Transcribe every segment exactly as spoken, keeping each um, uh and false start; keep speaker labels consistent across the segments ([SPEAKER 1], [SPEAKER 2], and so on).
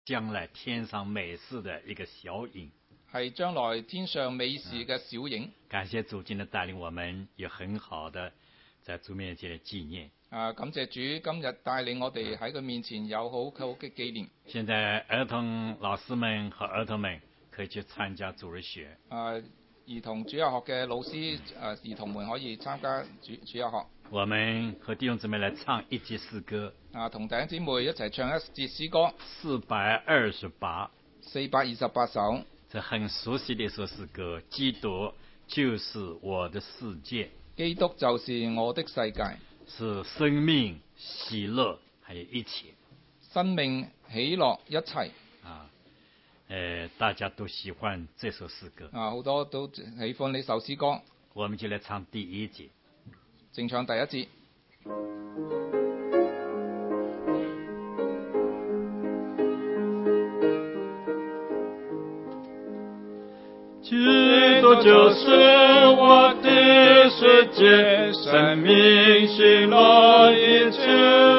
[SPEAKER 1] 將來天上美事的一個小影，
[SPEAKER 2] 係將來天上美事嘅小影。
[SPEAKER 1] 感謝主今日帶領我們有很好的在主面前的紀念。
[SPEAKER 2] 啊，感謝主今日帶領我哋喺佢面前有好好嘅紀念。
[SPEAKER 1] 現在兒童老師們和兒童們可以去參加主日學。
[SPEAKER 2] 啊，兒童主日學嘅老師，啊，兒童們可以參加主主日學。
[SPEAKER 1] 我們和弟兄姊妹來唱一節詩歌。
[SPEAKER 2] 啊，同弟兄姊妹一齊唱一節詩歌。
[SPEAKER 1] 四百二十八。
[SPEAKER 2] 四百二十八首。
[SPEAKER 1] 這很熟悉的一首詩歌，基督就是我的世界。
[SPEAKER 2] 基督就是我的世界。
[SPEAKER 1] 是生命、喜樂，還有一切。
[SPEAKER 2] 生命、喜樂，一切。
[SPEAKER 1] 啊，呃，大家都喜歡這首詩歌。
[SPEAKER 2] 啊，好多都喜歡呢首詩歌。
[SPEAKER 1] 我們就來唱第一節。
[SPEAKER 2] 正唱第一節。
[SPEAKER 3] 基督就是我的世界，生命喜樂一切。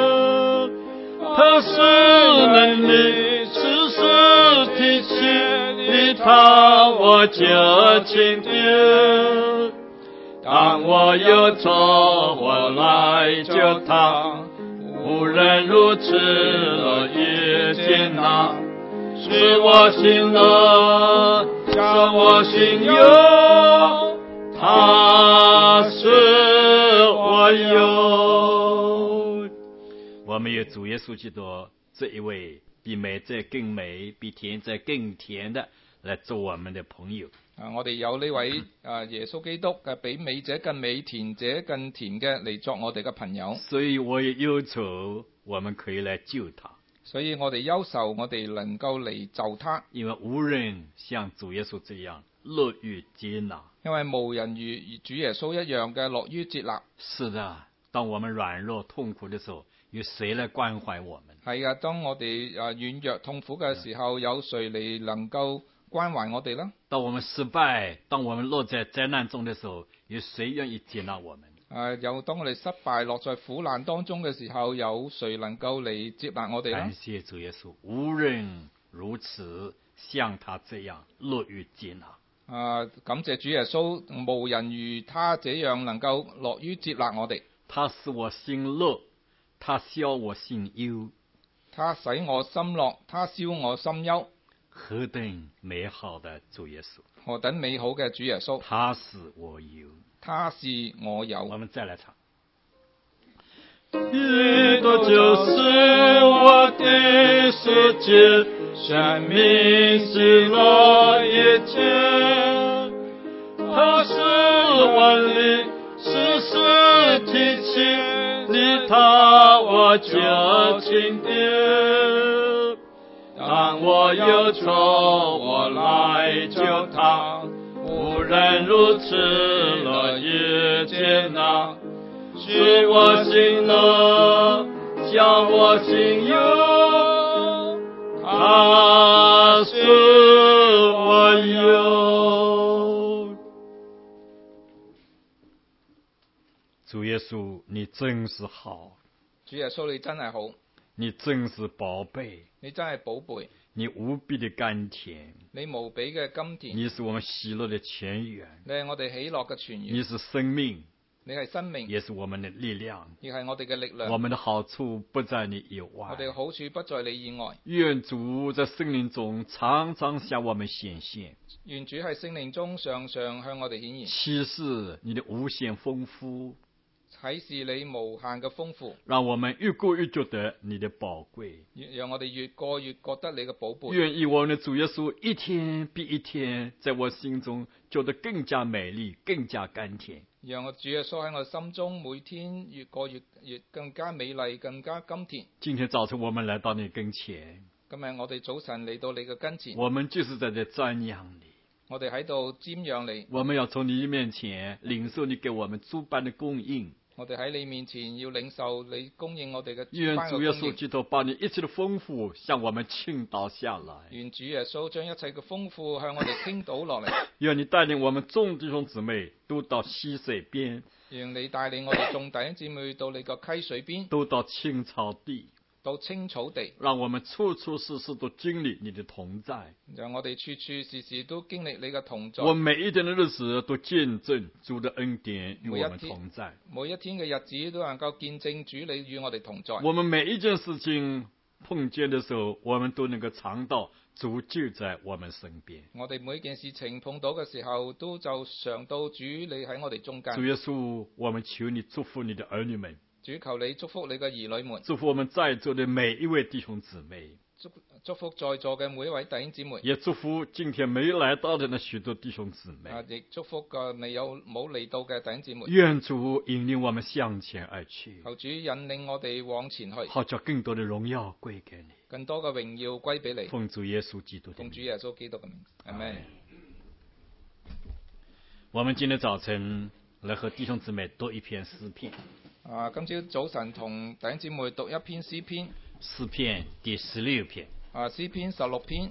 [SPEAKER 3] 他是能力，是實體性，利他我就親近。當我憂愁，我來就他，無人如此樂意接納，使我心樂。叫我心有，他是我有。
[SPEAKER 1] 我們有主耶穌基督這一位比美者更美，比甜者更甜的來做我們的朋友。
[SPEAKER 2] 啊，我哋有呢位啊耶穌基督嘅比美者更美，甜者更甜嘅嚟作我哋嘅朋友。
[SPEAKER 1] 所以我也憂愁，我們可以來救他。
[SPEAKER 2] 所以我哋憂愁，我哋能夠嚟救他，
[SPEAKER 1] 因為無人像主耶穌這樣樂於接納，
[SPEAKER 2] 因為無人如主耶穌一樣嘅樂於接納。
[SPEAKER 1] 是的，當我們軟弱痛苦的時候，有誰來關懷我們？
[SPEAKER 2] 係啊，當我哋啊軟弱痛苦嘅時候，有誰嚟能夠關懷我哋呢？
[SPEAKER 1] 當我們失敗，當我們落在災難中的時候，有誰願意接納我們？
[SPEAKER 2] 啊！有當我哋失敗落在苦難當中嘅時候，有誰能夠嚟接納我哋呢？
[SPEAKER 1] 感謝主耶穌，無人如此像他這樣樂於接納。
[SPEAKER 2] 啊！感謝主耶穌，無人如他這樣能夠樂於接納我哋。
[SPEAKER 1] 他使我心樂，他消我心憂。
[SPEAKER 2] 他使我心樂，他消我心憂。
[SPEAKER 1] 何等美好的主耶穌！
[SPEAKER 2] 何等美好嘅主耶穌！
[SPEAKER 1] 他使我有。
[SPEAKER 2] 他是我有。
[SPEAKER 1] 我們再來唱。
[SPEAKER 3] 基督就是我的世界，生命喜樂一切。他是萬力，是實體性，利他我就親近。當我憂愁，我來就他，無人如此樂意接納，使我心樂，叫我心有，他是我有。
[SPEAKER 1] 主耶穌，你真是好。
[SPEAKER 2] 主耶穌，你真係好。
[SPEAKER 1] 你真是寶貝。
[SPEAKER 2] 你真係寶貝。
[SPEAKER 1] 你無比的甘甜，
[SPEAKER 2] 你無比嘅甘甜。
[SPEAKER 1] 你是我們喜樂的泉源，
[SPEAKER 2] 你係我哋喜樂嘅泉源。
[SPEAKER 1] 你是生命，
[SPEAKER 2] 你係生命，
[SPEAKER 1] 也是我們的力量，
[SPEAKER 2] 亦係我哋嘅力量。
[SPEAKER 1] 我們的好處不在你以外，
[SPEAKER 2] 我哋嘅好處不在你以外。
[SPEAKER 1] 願主在聖靈中常常向我們顯現，
[SPEAKER 2] 願主喺聖靈中常常向我哋顯現，
[SPEAKER 1] 啟示你的無限豐富，
[SPEAKER 2] 啟示你無限嘅豐富，
[SPEAKER 1] 讓我們越過越覺得你的寶貴，
[SPEAKER 2] 讓我哋越過越覺得你嘅寶貝。
[SPEAKER 1] 願意我們的主耶穌一天比一天在我心中覺得更加美麗，更加甘甜。
[SPEAKER 2] 讓我主耶穌喺我心中每天越過越越更加美麗，更加甘甜。
[SPEAKER 1] 今天早晨我們來到你跟前，
[SPEAKER 2] 今日我哋早晨嚟到你嘅跟前，
[SPEAKER 1] 我們就是在這瞻仰你，
[SPEAKER 2] 我哋喺度瞻仰你，
[SPEAKER 1] 我們要從你面前領受你給我們諸般的供應。
[SPEAKER 2] 我哋喺你面前要領受你供應我哋嘅
[SPEAKER 1] 願主耶穌基督把你一切的豐富向我們傾倒下來。
[SPEAKER 2] 願主耶穌將一切嘅豐富向我哋傾倒落嚟。
[SPEAKER 1] 願你帶領我們眾弟兄姊妹都到溪水邊。
[SPEAKER 2] 願你帶領我哋眾弟兄姊妹到你個溪水邊，
[SPEAKER 1] 都到青草地，
[SPEAKER 2] 到青草地，
[SPEAKER 1] 让我們處處事事都經歷你的同在。
[SPEAKER 2] 讓我哋處處事事都經歷你嘅同在。
[SPEAKER 1] 我每一天的日子都見證主的恩典與我們同在。
[SPEAKER 2] 每一天嘅日子都能夠見證主你與我哋同在。
[SPEAKER 1] 我們每一件事情碰見的時候，我們都能夠嘗到主就在我們身邊。
[SPEAKER 2] 我哋每件事情碰到嘅時候，都就嘗到主你喺我哋中間。
[SPEAKER 1] 主耶穌，我們求你祝福你的兒女們。
[SPEAKER 2] 主求你祝福你嘅兒女們，
[SPEAKER 1] 祝福我們在座的每一位弟兄姊妹，
[SPEAKER 2] 祝祝福在座嘅每一位弟兄姊妹，
[SPEAKER 1] 也祝福今天沒來到的那許多弟兄姊妹。
[SPEAKER 2] 啊，亦祝福個未有冇嚟到嘅弟兄姊妹。
[SPEAKER 1] 願主引領我們向前而去，
[SPEAKER 2] 求主引領我哋往前去，
[SPEAKER 1] 好叫更多的榮耀歸給你，
[SPEAKER 2] 更多嘅榮耀歸俾你。
[SPEAKER 1] 奉主耶穌基督的名，
[SPEAKER 2] 奉主耶穌基督嘅名，阿們。
[SPEAKER 1] 我們今天早晨來和弟兄姊妹讀一篇詩篇。
[SPEAKER 2] 啊，今朝早晨同弟兄姊妹讀一篇詩篇，
[SPEAKER 1] 詩篇第十六篇。
[SPEAKER 2] 啊，詩篇十六篇。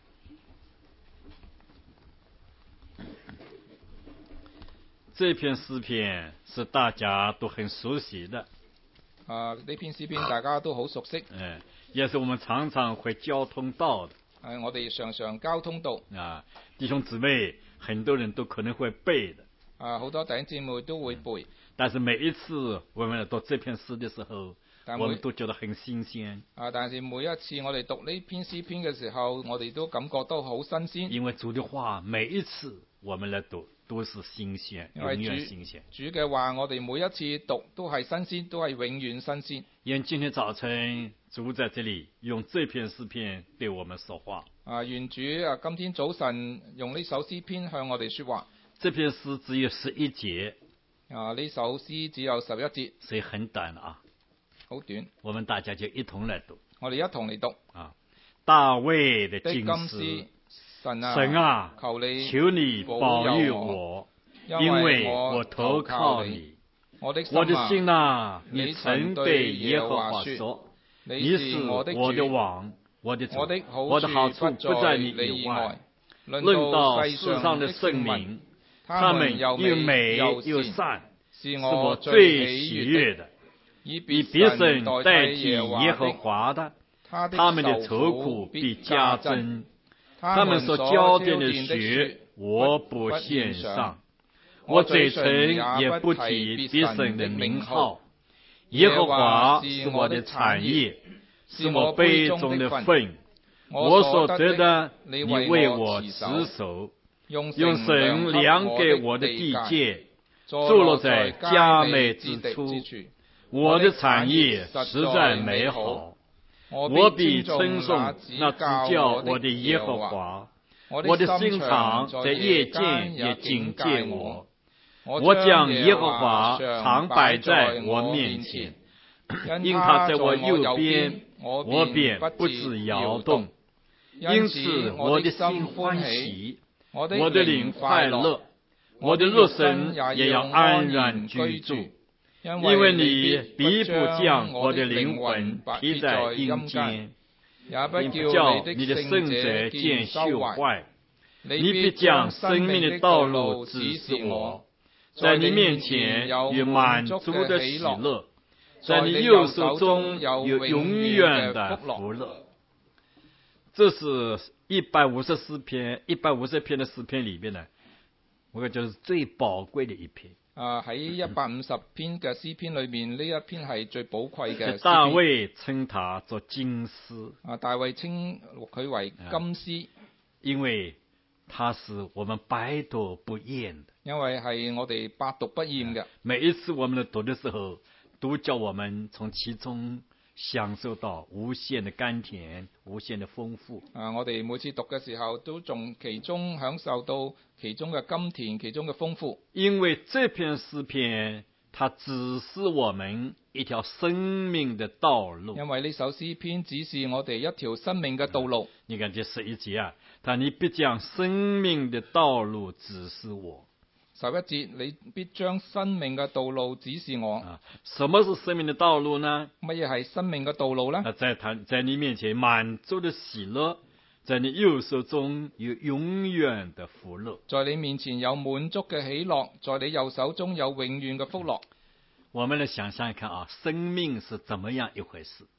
[SPEAKER 1] 這篇詩篇是大家都很熟悉的。
[SPEAKER 2] 啊，呢篇詩篇大家都好熟悉。
[SPEAKER 1] 嗯，也是我們常常會交通到的。
[SPEAKER 2] 係我哋常常交通到。
[SPEAKER 1] 啊，弟兄姊妹，很多人都可能會背的。
[SPEAKER 2] 啊，好多弟兄姊妹都會背。嗯，
[SPEAKER 1] 但是每一次我們來讀這篇詩的時候，我們都覺得很新鮮。
[SPEAKER 2] 啊，但是每一次我哋讀呢篇詩篇嘅時候，我哋都感覺到好新鮮。
[SPEAKER 1] 因為主的話，每一次我們來讀都是新鮮，永遠新鮮。
[SPEAKER 2] 主嘅話，我哋每一次讀都係新鮮，都係永遠新鮮。
[SPEAKER 1] 願今天早晨主在這裡用這篇詩篇對我們說話。
[SPEAKER 2] 啊，願主啊，今天早晨用呢首詩篇向我哋說話。
[SPEAKER 1] 這篇詩只有十一節。
[SPEAKER 2] 啊，呢首詩只有十一節，
[SPEAKER 1] 所以很短啊，
[SPEAKER 2] 好短。
[SPEAKER 1] 我們大家就一同來讀。
[SPEAKER 2] 我哋一同嚟讀
[SPEAKER 1] 啊，大衛的金詩，
[SPEAKER 2] 神啊，
[SPEAKER 1] 神啊，
[SPEAKER 2] 求你
[SPEAKER 1] 求你保佑我，因為我投靠你。
[SPEAKER 2] 我的
[SPEAKER 1] 我的心啊，你曾對耶和華說，你是我的王，我的主，我的好處不在你以外。論到世上的聖民，他們又美又善，是我最喜悅的。以別神代替耶和華的，他們的愁苦必加增。他們所澆奠的血，我不獻上。我嘴唇也不提別神的名號。耶和華是我的產業，是我杯中的分。我所得的，你為我持守。用繩量給我的地界，坐落在佳美之處。我的產業實在美好，我必稱頌那指教我的耶和華。我的心腸在夜間也警戒我。我將耶和華常擺在我面前，因他在我右邊，我便不致搖動。因此我的心歡喜，我的靈快樂，我的肉身也要安然居住，因為你必不將我的靈魂撇在陰間，也不叫你的聖者見朽壞。你必將生命的道路指示我，在你面前有滿足的喜樂，在你右手中有永遠的福樂。這是一百五十四篇，一百五十篇的詩篇裏面呢，我覺得就是最寶貴的一篇。
[SPEAKER 2] 啊，喺一百五十篇嘅詩篇裏面，呢一篇係最寶貴嘅詩篇。
[SPEAKER 1] 大衛稱他做金詩。
[SPEAKER 2] 啊，大衛稱佢為金詩，
[SPEAKER 1] 因為他是我們百讀不厭的。
[SPEAKER 2] 因為係我哋百讀不厭嘅。
[SPEAKER 1] 每一次我們讀的時候，都叫我們從其中享受到無限的甘甜，無限的豐富。
[SPEAKER 2] 啊，我哋每次讀嘅時候，都從其中享受到其中嘅甘甜，其中嘅豐富。
[SPEAKER 1] 因為這篇詩篇，它指示我們一條生命的道路。
[SPEAKER 2] 因為呢首詩篇指示我哋一條生命嘅道路。
[SPEAKER 1] 你看這十一節啊，他你必將生命的道路指示我。
[SPEAKER 2] 十一節，你必將生命嘅道路指示我。
[SPEAKER 1] 啊，什麼是生命的道路呢？
[SPEAKER 2] 乜嘢係生命嘅道路呢？
[SPEAKER 1] 啊，在他在你面前滿足的喜樂，在你右手中有永遠的福樂。
[SPEAKER 2] 在你面前有滿足嘅喜樂，在你右手中有永遠嘅福樂。
[SPEAKER 1] 我們來想象一看啊，生命是怎麼樣一回事？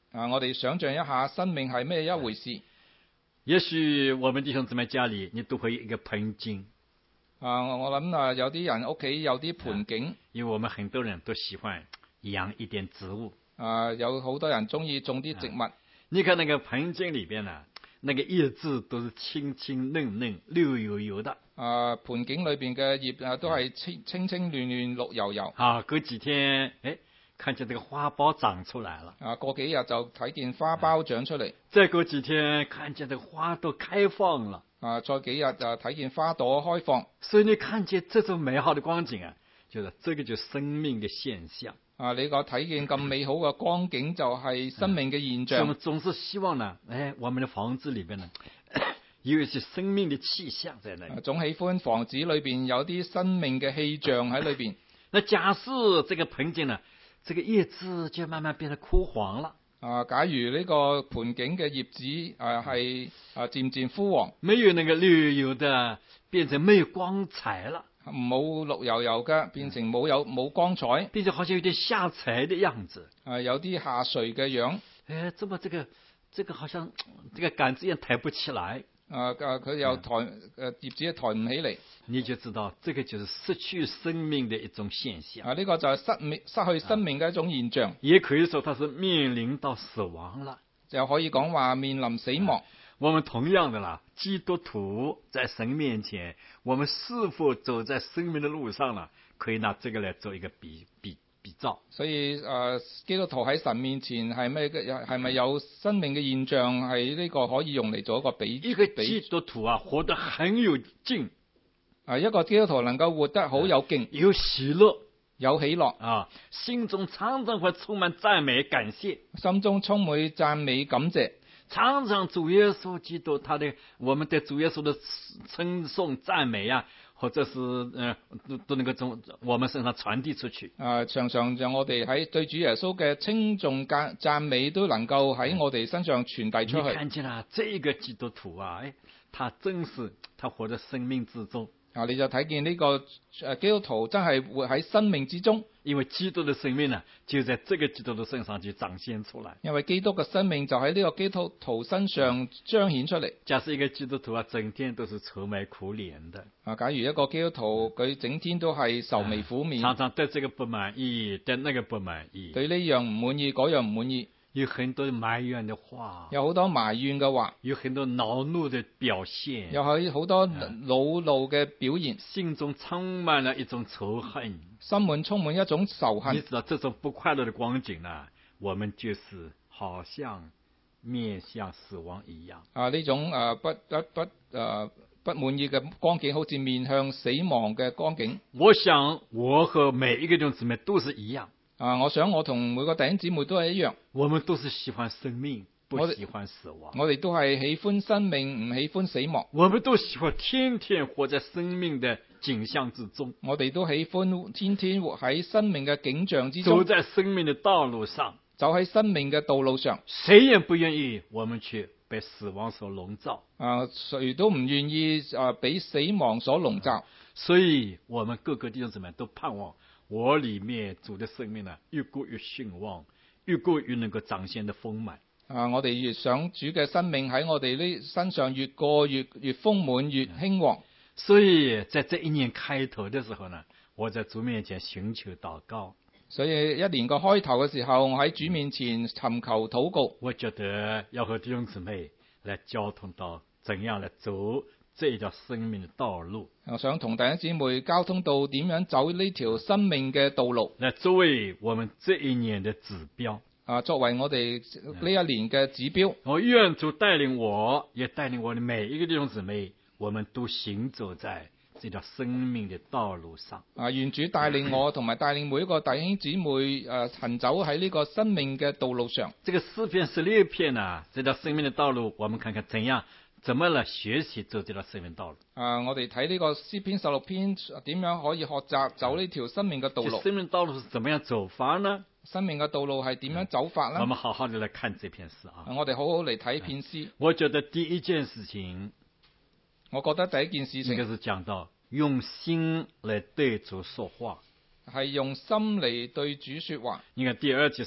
[SPEAKER 2] 啊，我哋想象一下生命係咩一回事。
[SPEAKER 1] 也許我們弟兄姊妹家裏，你都會有一個盆景。
[SPEAKER 2] 啊，我諗啊，有啲人屋企有啲盆景，
[SPEAKER 1] 因為我們很多人都喜歡養一點植物。
[SPEAKER 2] 啊，有好多人中意種啲植物。
[SPEAKER 1] 啊、你看那個盆景裏邊呢，那個葉子都是青青嫩嫩、綠油油的。
[SPEAKER 2] 啊，盆景裏邊嘅葉啊，都係青青青嫩嫩、綠油油。
[SPEAKER 1] 啊，過幾天，誒，看見這個花苞長出來了。
[SPEAKER 2] 啊，過幾日就睇見花苞長出嚟。
[SPEAKER 1] 再過幾天，看見這個花都開放了。
[SPEAKER 2] 啊，再幾日就睇見花朵開放。
[SPEAKER 1] 所以你看見這種美好的光景啊，就是這個就是生命的現象。
[SPEAKER 2] 啊，你個睇見咁美好嘅光景就係生命嘅現象。
[SPEAKER 1] 我們總是希望呢，誒，我們的房子裏邊呢，有一些生命的氣象在那裡。
[SPEAKER 2] 總喜歡房子裏邊有啲生命嘅氣象喺裏邊。
[SPEAKER 1] 那假設這個盆景呢，這個葉子就慢慢變得枯黃了。
[SPEAKER 2] 啊，假如呢個盆景嘅葉子誒係啊漸漸枯黃，
[SPEAKER 1] 沒有那個綠油的，變成沒有光彩了。
[SPEAKER 2] 冇綠油油嘅，變成冇有冇光彩，
[SPEAKER 1] 變成好像有點下垂的樣子。
[SPEAKER 2] 啊，有啲下垂嘅樣。
[SPEAKER 1] 誒，怎麼這個這個好像這個杆子也抬不起來。
[SPEAKER 2] 啊啊，佢又抬誒葉子又抬唔起嚟。
[SPEAKER 1] 你就知道，這個就是失去生命的一種現象。
[SPEAKER 2] 啊，呢個就係失命失去生命嘅一種現象。
[SPEAKER 1] 也可以說，它是面臨到死亡了。
[SPEAKER 2] 就可以講話面臨死亡。
[SPEAKER 1] 我們同樣的啦，基督徒在神面前，我們是否走在生命的路上呢？可以拿這個來做一個比比比照。
[SPEAKER 2] 所以誒、呃，基督徒喺神面前係咩嘅？係咪有生命嘅現象？係呢個可以用嚟做一個比。
[SPEAKER 1] 一個基督徒啊，活得很有勁。
[SPEAKER 2] 啊，一個基督徒能夠活得好有勁，
[SPEAKER 1] 有喜樂，
[SPEAKER 2] 有喜樂
[SPEAKER 1] 啊，心中常常會充滿讚美感謝，
[SPEAKER 2] 心中充滿讚美感謝。
[SPEAKER 1] 常常主耶穌基督他的，我們對主耶穌的稱頌讚美啊，或者是呃都都能夠從我們身上傳遞出去。
[SPEAKER 2] 啊，常常讓我哋喺對主耶穌嘅稱頌讚讚美都能夠喺我哋身上傳遞出去。
[SPEAKER 1] 你看見啦，這個基督徒啊，誒，他真是他活在生命之中。
[SPEAKER 2] 啊！你就睇見呢個誒基督徒真係活喺生命之中，
[SPEAKER 1] 因為基督的生命呢，就在這個基督徒身上就展現出來。
[SPEAKER 2] 因為基督嘅生命就喺呢個基督徒身上彰顯出嚟。
[SPEAKER 1] 假設一個基督徒啊，整天都是愁眉苦臉的。
[SPEAKER 2] 啊，假如一個基督徒佢整天都係愁眉苦面，
[SPEAKER 1] 常常對這個不滿意，對那個不滿意，
[SPEAKER 2] 對呢樣唔滿意，嗰樣唔滿意。
[SPEAKER 1] 有很多埋怨的話，
[SPEAKER 2] 有好多埋怨嘅話，
[SPEAKER 1] 有很多惱怒的表現，
[SPEAKER 2] 有喺好多惱怒嘅表現，
[SPEAKER 1] 心中充滿了一種仇恨，
[SPEAKER 2] 心滿充滿一種仇恨。
[SPEAKER 1] 你知道這種不快樂的光景呢，我們就是好像面向死亡一樣。
[SPEAKER 2] 啊，呢種誒、呃、不不不誒、呃、不滿意嘅光景，好似面向死亡嘅光景。
[SPEAKER 1] 我想我和每一個弟兄姊妹都是一樣。
[SPEAKER 2] 啊！我想我同每個弟兄姊妹都係一樣，
[SPEAKER 1] 我們都是喜歡生命，不喜歡死亡。
[SPEAKER 2] 我哋都係喜歡生命，唔喜歡死亡。
[SPEAKER 1] 我們都喜歡天天活在生命的景象之中。
[SPEAKER 2] 我哋都喜歡天天活喺生命嘅景象之中，
[SPEAKER 1] 走在生命的道路上，
[SPEAKER 2] 走喺生命嘅道路上。
[SPEAKER 1] 誰也不願意我們去被死亡所籠罩。
[SPEAKER 2] 啊，誰都唔願意啊，俾死亡所籠罩。
[SPEAKER 1] 所以，我們各個弟兄姊妹都盼望。我裏面主的生命呢，越過越興旺，越過越能夠展現得豐滿。
[SPEAKER 2] 啊，我哋越想主嘅生命喺我哋呢身上越過越越豐滿越興旺。
[SPEAKER 1] 所以在這一年開頭的時候呢，我在主面前尋求禱告。
[SPEAKER 2] 所以一年個開頭嘅時候，我喺主面前尋求禱告。
[SPEAKER 1] 我覺得要和弟兄姊妹來交通到怎樣來走這一條生命的道路。
[SPEAKER 2] 我想同弟兄姊妹交通到點樣走呢條生命嘅道路，
[SPEAKER 1] 來作為我們這一年的指標。
[SPEAKER 2] 啊，作為我哋呢一年嘅指標。
[SPEAKER 1] 我願主帶領我，也帶領我的每一個弟兄姊妹，我們都行走在這條生命的道路上。
[SPEAKER 2] 啊，願主帶領我，同埋帶領每一個弟兄姊妹，誒、啊，行走喺呢個生命嘅道路上。
[SPEAKER 1] 這個詩篇十六篇啊，這條生命的道路，我們看看怎樣。怎麼來學習走這條生命道路？
[SPEAKER 2] 啊，我哋睇呢個詩篇十六篇，點樣可以學習走呢條生命嘅道路？
[SPEAKER 1] 生命道路是怎麼樣走法呢？
[SPEAKER 2] 生命嘅道路係點樣走法呢？
[SPEAKER 1] 我們好好的來看這篇詩啊！
[SPEAKER 2] 我哋好好嚟睇篇詩。
[SPEAKER 1] 我覺得第一件事情，
[SPEAKER 2] 我覺得第一件事情，
[SPEAKER 1] 應該是講到用心來對主說話，
[SPEAKER 2] 係用心嚟對主說話。
[SPEAKER 1] 你看第二句說，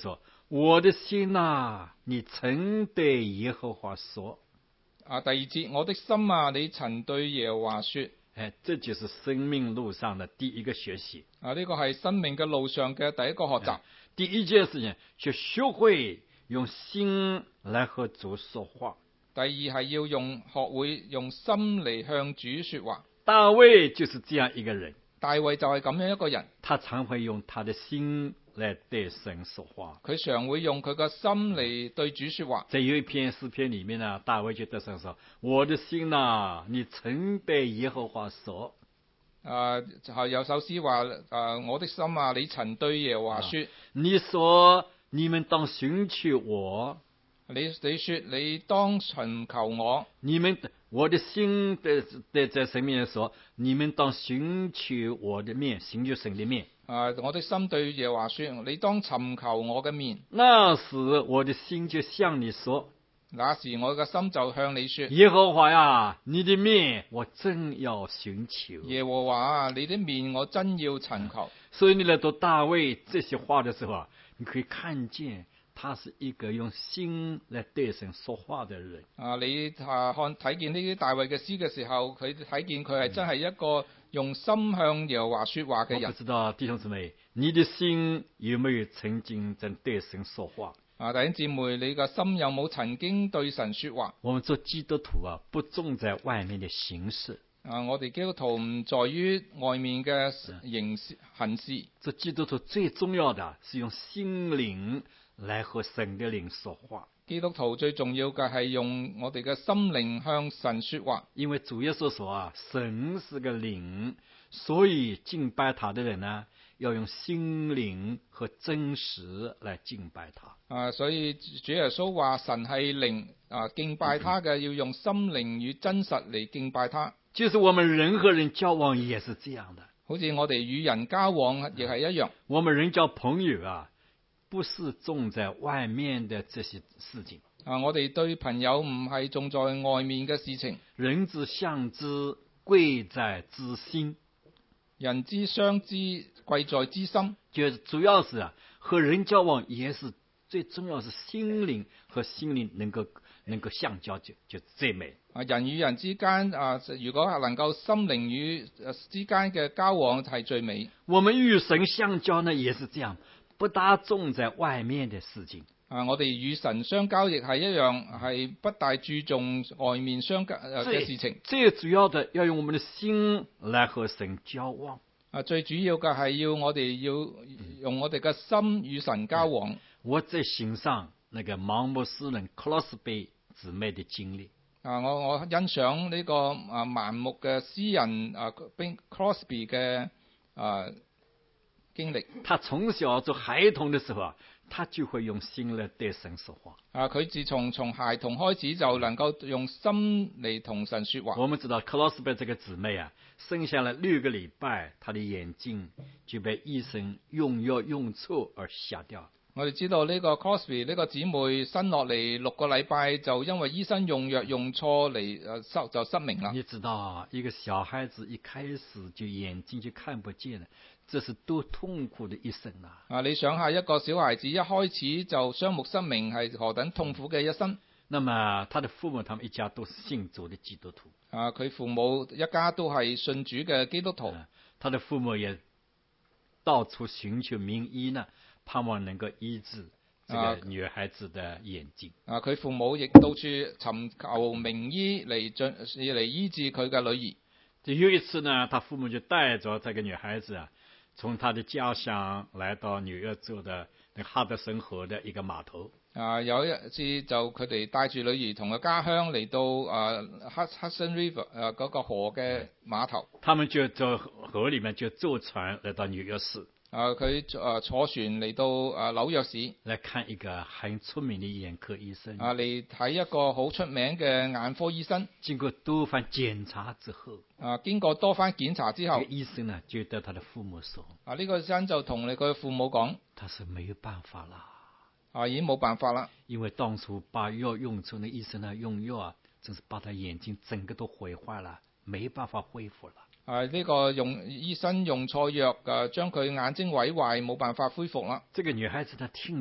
[SPEAKER 1] 我的心啊，你曾對耶和華說。
[SPEAKER 2] 啊，第二節，我的心啊，你曾對耶和華說。
[SPEAKER 1] 哎，這就是生命路上的第一個學習。
[SPEAKER 2] 啊，呢個係生命嘅路上嘅第一個學習。
[SPEAKER 1] 第一件事情，就學會用心來和主說話。
[SPEAKER 2] 第二係要用學會用心嚟向主說話。
[SPEAKER 1] 大衛就是這樣一個人。
[SPEAKER 2] 大衛就係咁樣一個人，
[SPEAKER 1] 他常會用他的心來對神說話。
[SPEAKER 2] 佢常會用佢個心嚟對主說話。
[SPEAKER 1] 在有一篇詩篇裏面呢，大衛就對神說：我的心啊，你曾對耶和華說。
[SPEAKER 2] 誒，係有首詩話：誒，我的心啊，你曾對耶和華說。
[SPEAKER 1] 你說你們當尋求我。
[SPEAKER 2] 你你說你當尋求我。
[SPEAKER 1] 你們我的心在在在神面前說，你們當尋求我的面，尋求神的面。
[SPEAKER 2] 啊，我的心對耶和華說，你當尋求我嘅面。
[SPEAKER 1] 那時我的心就向你說，
[SPEAKER 2] 那時我嘅心就向你說，
[SPEAKER 1] 耶和華呀，你的面我真要尋求。
[SPEAKER 2] 耶和華啊，你的面我真要尋求。
[SPEAKER 1] 所以你來讀大衛這些話的時候啊，你可以看見他是一個用心來對神說話的人。
[SPEAKER 2] 啊，你啊看睇見呢啲大衛嘅詩嘅時候，佢睇見佢係真係一個用心向耶和華說話嘅人。
[SPEAKER 1] 我不知道弟兄姊妹，你的心有沒有曾經在對神說話？
[SPEAKER 2] 啊，弟兄姊妹，你嘅心有冇曾經對神說話？
[SPEAKER 1] 我們做基督徒啊，不重在外面的形式。
[SPEAKER 2] 啊，我哋基督徒唔在於外面嘅形式行事。
[SPEAKER 1] 做基督徒最重要的是用心靈來和神的靈說話。
[SPEAKER 2] 基督徒最重要嘅係用我哋嘅心靈向神說話。
[SPEAKER 1] 因為主耶穌說啊，神是個靈，所以敬拜他的人呢，要用心靈和真實來敬拜他。
[SPEAKER 2] 啊，所以主耶穌話神係靈，啊，敬拜他嘅要用心靈與真實嚟敬拜他。
[SPEAKER 1] 就是我們人和人交往也是這樣的，
[SPEAKER 2] 好似我哋與人交往亦係一樣。
[SPEAKER 1] 我們人交朋友啊，不是重在外面的這些事情。
[SPEAKER 2] 啊，我哋對朋友唔係重在外面嘅事情。
[SPEAKER 1] 人之相知，貴在知心。
[SPEAKER 2] 人之相知，貴在知心。
[SPEAKER 1] 就主要是啊，和人交往也是最重要，是心靈和心靈能夠能夠相交就就最美。
[SPEAKER 2] 啊，人與人之間啊，如果係能夠心靈與之間嘅交往係最美。
[SPEAKER 1] 我們與神相交呢，也是這樣，不大重在外面的事情。
[SPEAKER 2] 啊，我哋與神相交亦係一樣，係不大注重外面相交嘅事情。
[SPEAKER 1] 最主要的要用我們的心來和神交往。
[SPEAKER 2] 啊，最主要嘅係要我哋要用我哋嘅心與神交往。
[SPEAKER 1] 我在欣賞那個盲目詩人 Crosby 姊妹的經歷。
[SPEAKER 2] 啊，我我欣賞呢個啊盲目嘅詩人啊 Bing Crosby 嘅啊經歷。
[SPEAKER 1] 他從小做孩童的時候啊，他就會用心來對神說話。
[SPEAKER 2] 啊，佢自從從孩童開始就能夠用心嚟同神說話。
[SPEAKER 1] 我們知道 Crosby 這個姊妹啊，生下了六個禮拜，她的眼睛就被醫生用藥用錯而瞎掉。
[SPEAKER 2] 我哋知道呢個 Crosby 呢個姊妹生落嚟六個禮拜，就因為醫生用藥用錯嚟誒失就失明啦。
[SPEAKER 1] 你知道一個小孩子一開始就眼睛就看不見了，這是多痛苦的一生啊！
[SPEAKER 2] 啊，你想下一個小孩子一開始就雙目失明，係何等痛苦嘅一生。
[SPEAKER 1] 那麼他的父母，他們一家都是信主的基督徒。
[SPEAKER 2] 啊，佢父母一家都係信主嘅基督徒。
[SPEAKER 1] 啊，他的父母也到處尋求名醫呢，盼望能夠醫治這個女孩子的眼睛。
[SPEAKER 2] 啊，佢父母亦到處尋求名醫嚟進嚟醫治佢嘅女兒。
[SPEAKER 1] 就有一次呢，他父母就帶着這個女孩子啊，從他的家鄉來到紐約州的那個哈德森河的一個碼頭。
[SPEAKER 2] 啊，有一次就佢哋帶住女兒同個家鄉嚟到啊 Hudson River 啊嗰個河嘅碼頭。
[SPEAKER 1] 他們就在河裏面就坐船來到紐約市。
[SPEAKER 2] 啊，佢誒坐船嚟到啊紐約市，
[SPEAKER 1] 來看一個很出名的眼科醫生。
[SPEAKER 2] 啊，嚟睇一個好出名嘅眼科醫生。
[SPEAKER 1] 經過多番檢查之後，
[SPEAKER 2] 啊，經過多番檢查之後，
[SPEAKER 1] 這個醫生呢就對他的父母說：
[SPEAKER 2] 啊，呢、這個醫生就同你個父母講，
[SPEAKER 1] 他是沒有辦法啦。
[SPEAKER 2] 啊，已經冇辦法啦。
[SPEAKER 1] 因為當初把藥用錯，那醫生呢用藥啊，真是把他眼睛整個都毀壞了，沒辦法恢復了。
[SPEAKER 2] 啊，呢、這個用醫生用錯藥，誒，將佢眼睛毀壞，冇辦法恢復啦。
[SPEAKER 1] 這個女孩子她聽見，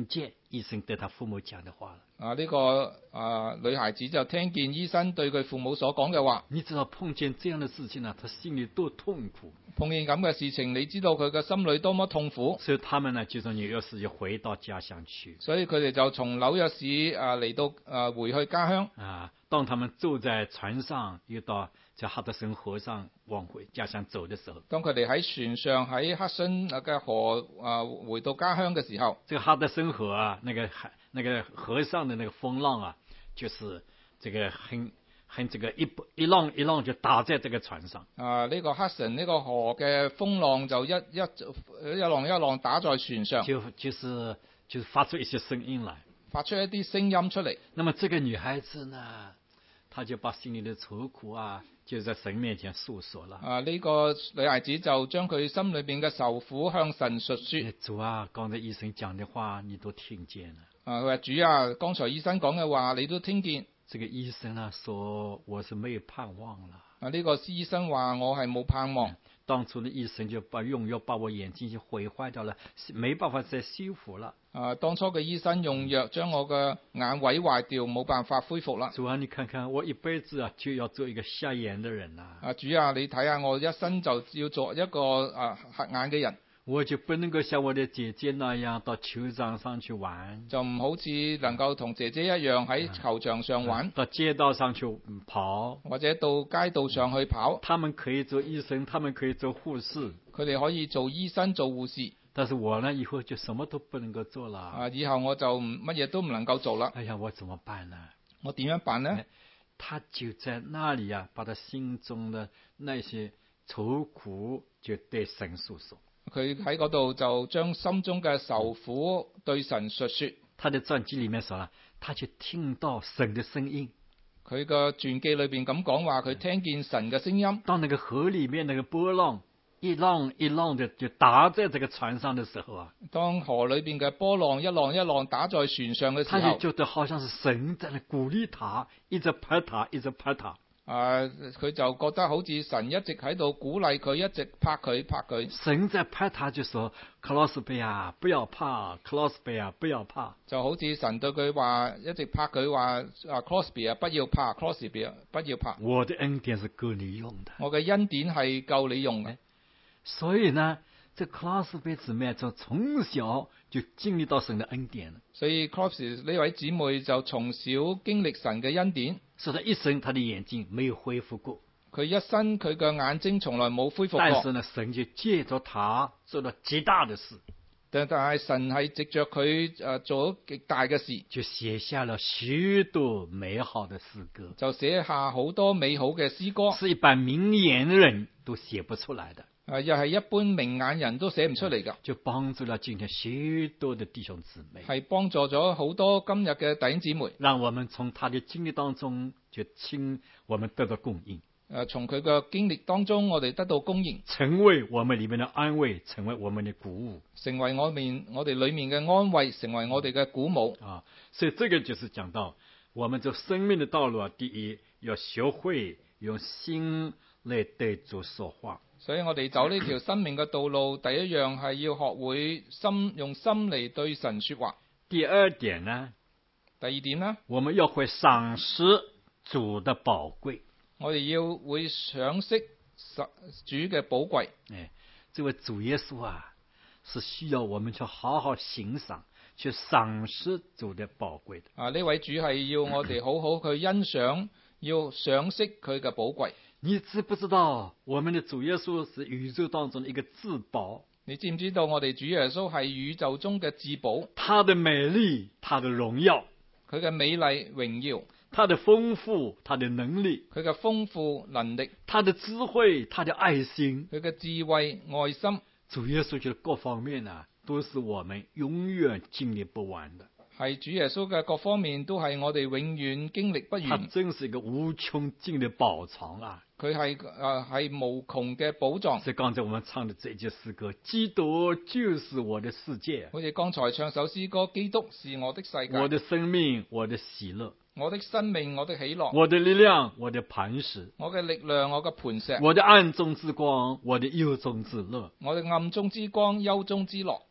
[SPEAKER 1] 醫生對他父母講的話了。
[SPEAKER 2] 啊，呢、這個啊女孩子就聽見醫生對佢父母所講嘅話。
[SPEAKER 1] 你知道碰見這樣的事情呢，他心裏多痛苦。
[SPEAKER 2] 碰見咁嘅事情，你知道佢嘅心裏多麼痛苦。
[SPEAKER 1] 所以他們呢就從紐約市就回到家鄉去。
[SPEAKER 2] 所以佢哋就從紐約市啊嚟到啊回去家鄉。
[SPEAKER 1] 啊，當他們坐在船上，又到在哈德森河上往回家鄉走的時候，
[SPEAKER 2] 當佢哋喺船上喺黑森嘅河啊回到家鄉嘅時候，
[SPEAKER 1] 這個哈德森河啊，那個海那個河上的那個風浪啊，就是這個很很這個一一浪一浪就打在這個船上。
[SPEAKER 2] 啊，呢、這個黑森呢個河嘅風浪就一一一浪一浪打在船上，
[SPEAKER 1] 就就是就是發出一些聲音來，
[SPEAKER 2] 發出一啲聲音出嚟。
[SPEAKER 1] 那麼這個女孩子呢，她就把心裏的愁苦啊，就在神面前訴說了。
[SPEAKER 2] 啊，呢、這個女孩子就將佢心裏邊嘅愁苦向神述說。
[SPEAKER 1] 主啊，剛才醫生講的話你都聽見了。
[SPEAKER 2] 啊，佢話主啊，剛才醫生講嘅話你都聽見。
[SPEAKER 1] 這個醫生呢說我是沒有盼望了。
[SPEAKER 2] 啊，呢、這個醫生話我係冇盼望。
[SPEAKER 1] 當初的醫生就把用藥把我眼睛就毀壞掉了，沒辦法再修復了。
[SPEAKER 2] 啊，當初嘅醫生用藥將我嘅眼毀壞掉，冇辦法恢復啦。
[SPEAKER 1] 主啊，你看看我一輩子啊就要做一個瞎眼的人啦。
[SPEAKER 2] 啊，主啊，你睇下我一生就要做一個啊瞎眼嘅人。
[SPEAKER 1] 我就不能夠像我的姐姐那樣到球場上去玩，
[SPEAKER 2] 就唔好似能夠同姐姐一樣喺球場上玩，
[SPEAKER 1] 到街道上去跑，
[SPEAKER 2] 或者到街道上去跑。
[SPEAKER 1] 他們可以做醫生，他們可以做護士，
[SPEAKER 2] 佢哋可以做醫生做護士。
[SPEAKER 1] 但是我呢，以後就什麼都不能夠做了。
[SPEAKER 2] 啊，以後我就乜嘢都唔能夠做啦。
[SPEAKER 1] 哎呀，我怎麼辦呢？
[SPEAKER 2] 我點樣辦呢？
[SPEAKER 1] 他就在那裏啊，把他心中的那些愁苦就對神訴說。
[SPEAKER 2] 佢喺嗰度就將心中嘅愁苦對神述說。
[SPEAKER 1] 他的傳記裏面說啦，他就聽到神的聲音。
[SPEAKER 2] 佢個傳記裏邊咁講話，佢聽見神嘅聲音。
[SPEAKER 1] 當那個河裏面那個波浪一浪一浪的就打在這個船上的時候啊，
[SPEAKER 2] 當河裏邊嘅波浪一浪一浪打在船上嘅時候，
[SPEAKER 1] 他就覺得好像是神在那鼓勵他，一直拍他，一直拍他。
[SPEAKER 2] 啊！佢就覺得好似神一直喺度鼓勵佢，一直拍佢拍佢。
[SPEAKER 1] 神在拍他，就說：克羅斯比啊，不要怕；克羅斯比啊，不要怕。
[SPEAKER 2] 就好似神對佢話，一直拍佢話：啊 Crosby 啊，不要怕 ，Crosby 啊，不要怕。
[SPEAKER 1] 我的恩典是夠你用的。
[SPEAKER 2] 我嘅恩典係夠你用嘅。
[SPEAKER 1] 所以呢，這克羅斯比姊妹就從小就經歷到神的恩典了。
[SPEAKER 2] 所以 Crosby 呢位姊妹就從小經歷神嘅恩典。
[SPEAKER 1] 是他一生他的眼睛沒有恢復過，
[SPEAKER 2] 佢一生佢嘅眼睛從來冇恢復過。
[SPEAKER 1] 但是呢，神就借着他做了極大的事。
[SPEAKER 2] 但但係神係藉着佢誒做咗極大嘅事，
[SPEAKER 1] 就寫下了許多美好的詩歌，
[SPEAKER 2] 就寫下好多美好嘅詩歌，
[SPEAKER 1] 是一般明眼的人都寫不出來的。
[SPEAKER 2] 誒，又係一般明眼人都寫唔出嚟㗎。
[SPEAKER 1] 就幫助了今天許多的弟兄姊妹，
[SPEAKER 2] 係幫助咗好多今日嘅弟兄姊妹，
[SPEAKER 1] 讓我們從他的經歷當中就親我們得到供應。
[SPEAKER 2] 誒，從佢嘅經歷當中，我哋得到供應，
[SPEAKER 1] 成為我們裏面的安慰，成為我們的鼓舞，
[SPEAKER 2] 成為我面我哋裏面嘅安慰，成為我哋嘅鼓舞
[SPEAKER 1] 啊！所以這個就是講到我們這生命的道路啊，第一要學會用心來對主說話。
[SPEAKER 2] 所以我哋走呢條生命嘅道路，第一樣係要學會心用心嚟對神說話。
[SPEAKER 1] 第二點呢？
[SPEAKER 2] 第二點呢？
[SPEAKER 1] 我們要會賞識主的寶貴。
[SPEAKER 2] 我哋要會賞識主嘅寶貴。
[SPEAKER 1] 誒，這位主耶穌啊，是需要我們去好好欣賞、去賞識主的寶貴的。
[SPEAKER 2] 啊，呢位主係要我哋好好去欣賞，要賞識佢嘅寶貴。
[SPEAKER 1] 你知不知道我們的主耶穌是宇宙當中的一個至寶？
[SPEAKER 2] 你知唔知道我哋主耶穌係宇宙中嘅至寶？
[SPEAKER 1] 他的美麗，他的榮耀，
[SPEAKER 2] 佢嘅美麗榮耀，
[SPEAKER 1] 他的豐富，他的能力，
[SPEAKER 2] 佢嘅豐富能力，
[SPEAKER 1] 他的智慧，他的愛心，
[SPEAKER 2] 佢嘅智慧愛心。
[SPEAKER 1] 主耶穌嘅各方面啊，都是我們永遠經歷不完的。
[SPEAKER 2] 係主耶穌嘅各方面都係我哋永遠經歷不完。
[SPEAKER 1] 他真是一個無窮盡的寶藏啊！
[SPEAKER 2] 佢係誒係無窮嘅寶藏。
[SPEAKER 1] 所以剛才我們唱的這句詩歌，基督就是我的世界。
[SPEAKER 2] 好似剛才唱首詩歌，基督是我的世界。
[SPEAKER 1] 我的生命，我的喜樂。
[SPEAKER 2] 我的生命，我的喜樂。
[SPEAKER 1] 我的力量，我的磐石。
[SPEAKER 2] 我嘅力量，我嘅磐石。
[SPEAKER 1] 我的暗中之光，我的幽中之樂。
[SPEAKER 2] 我的暗中之光，幽中之樂。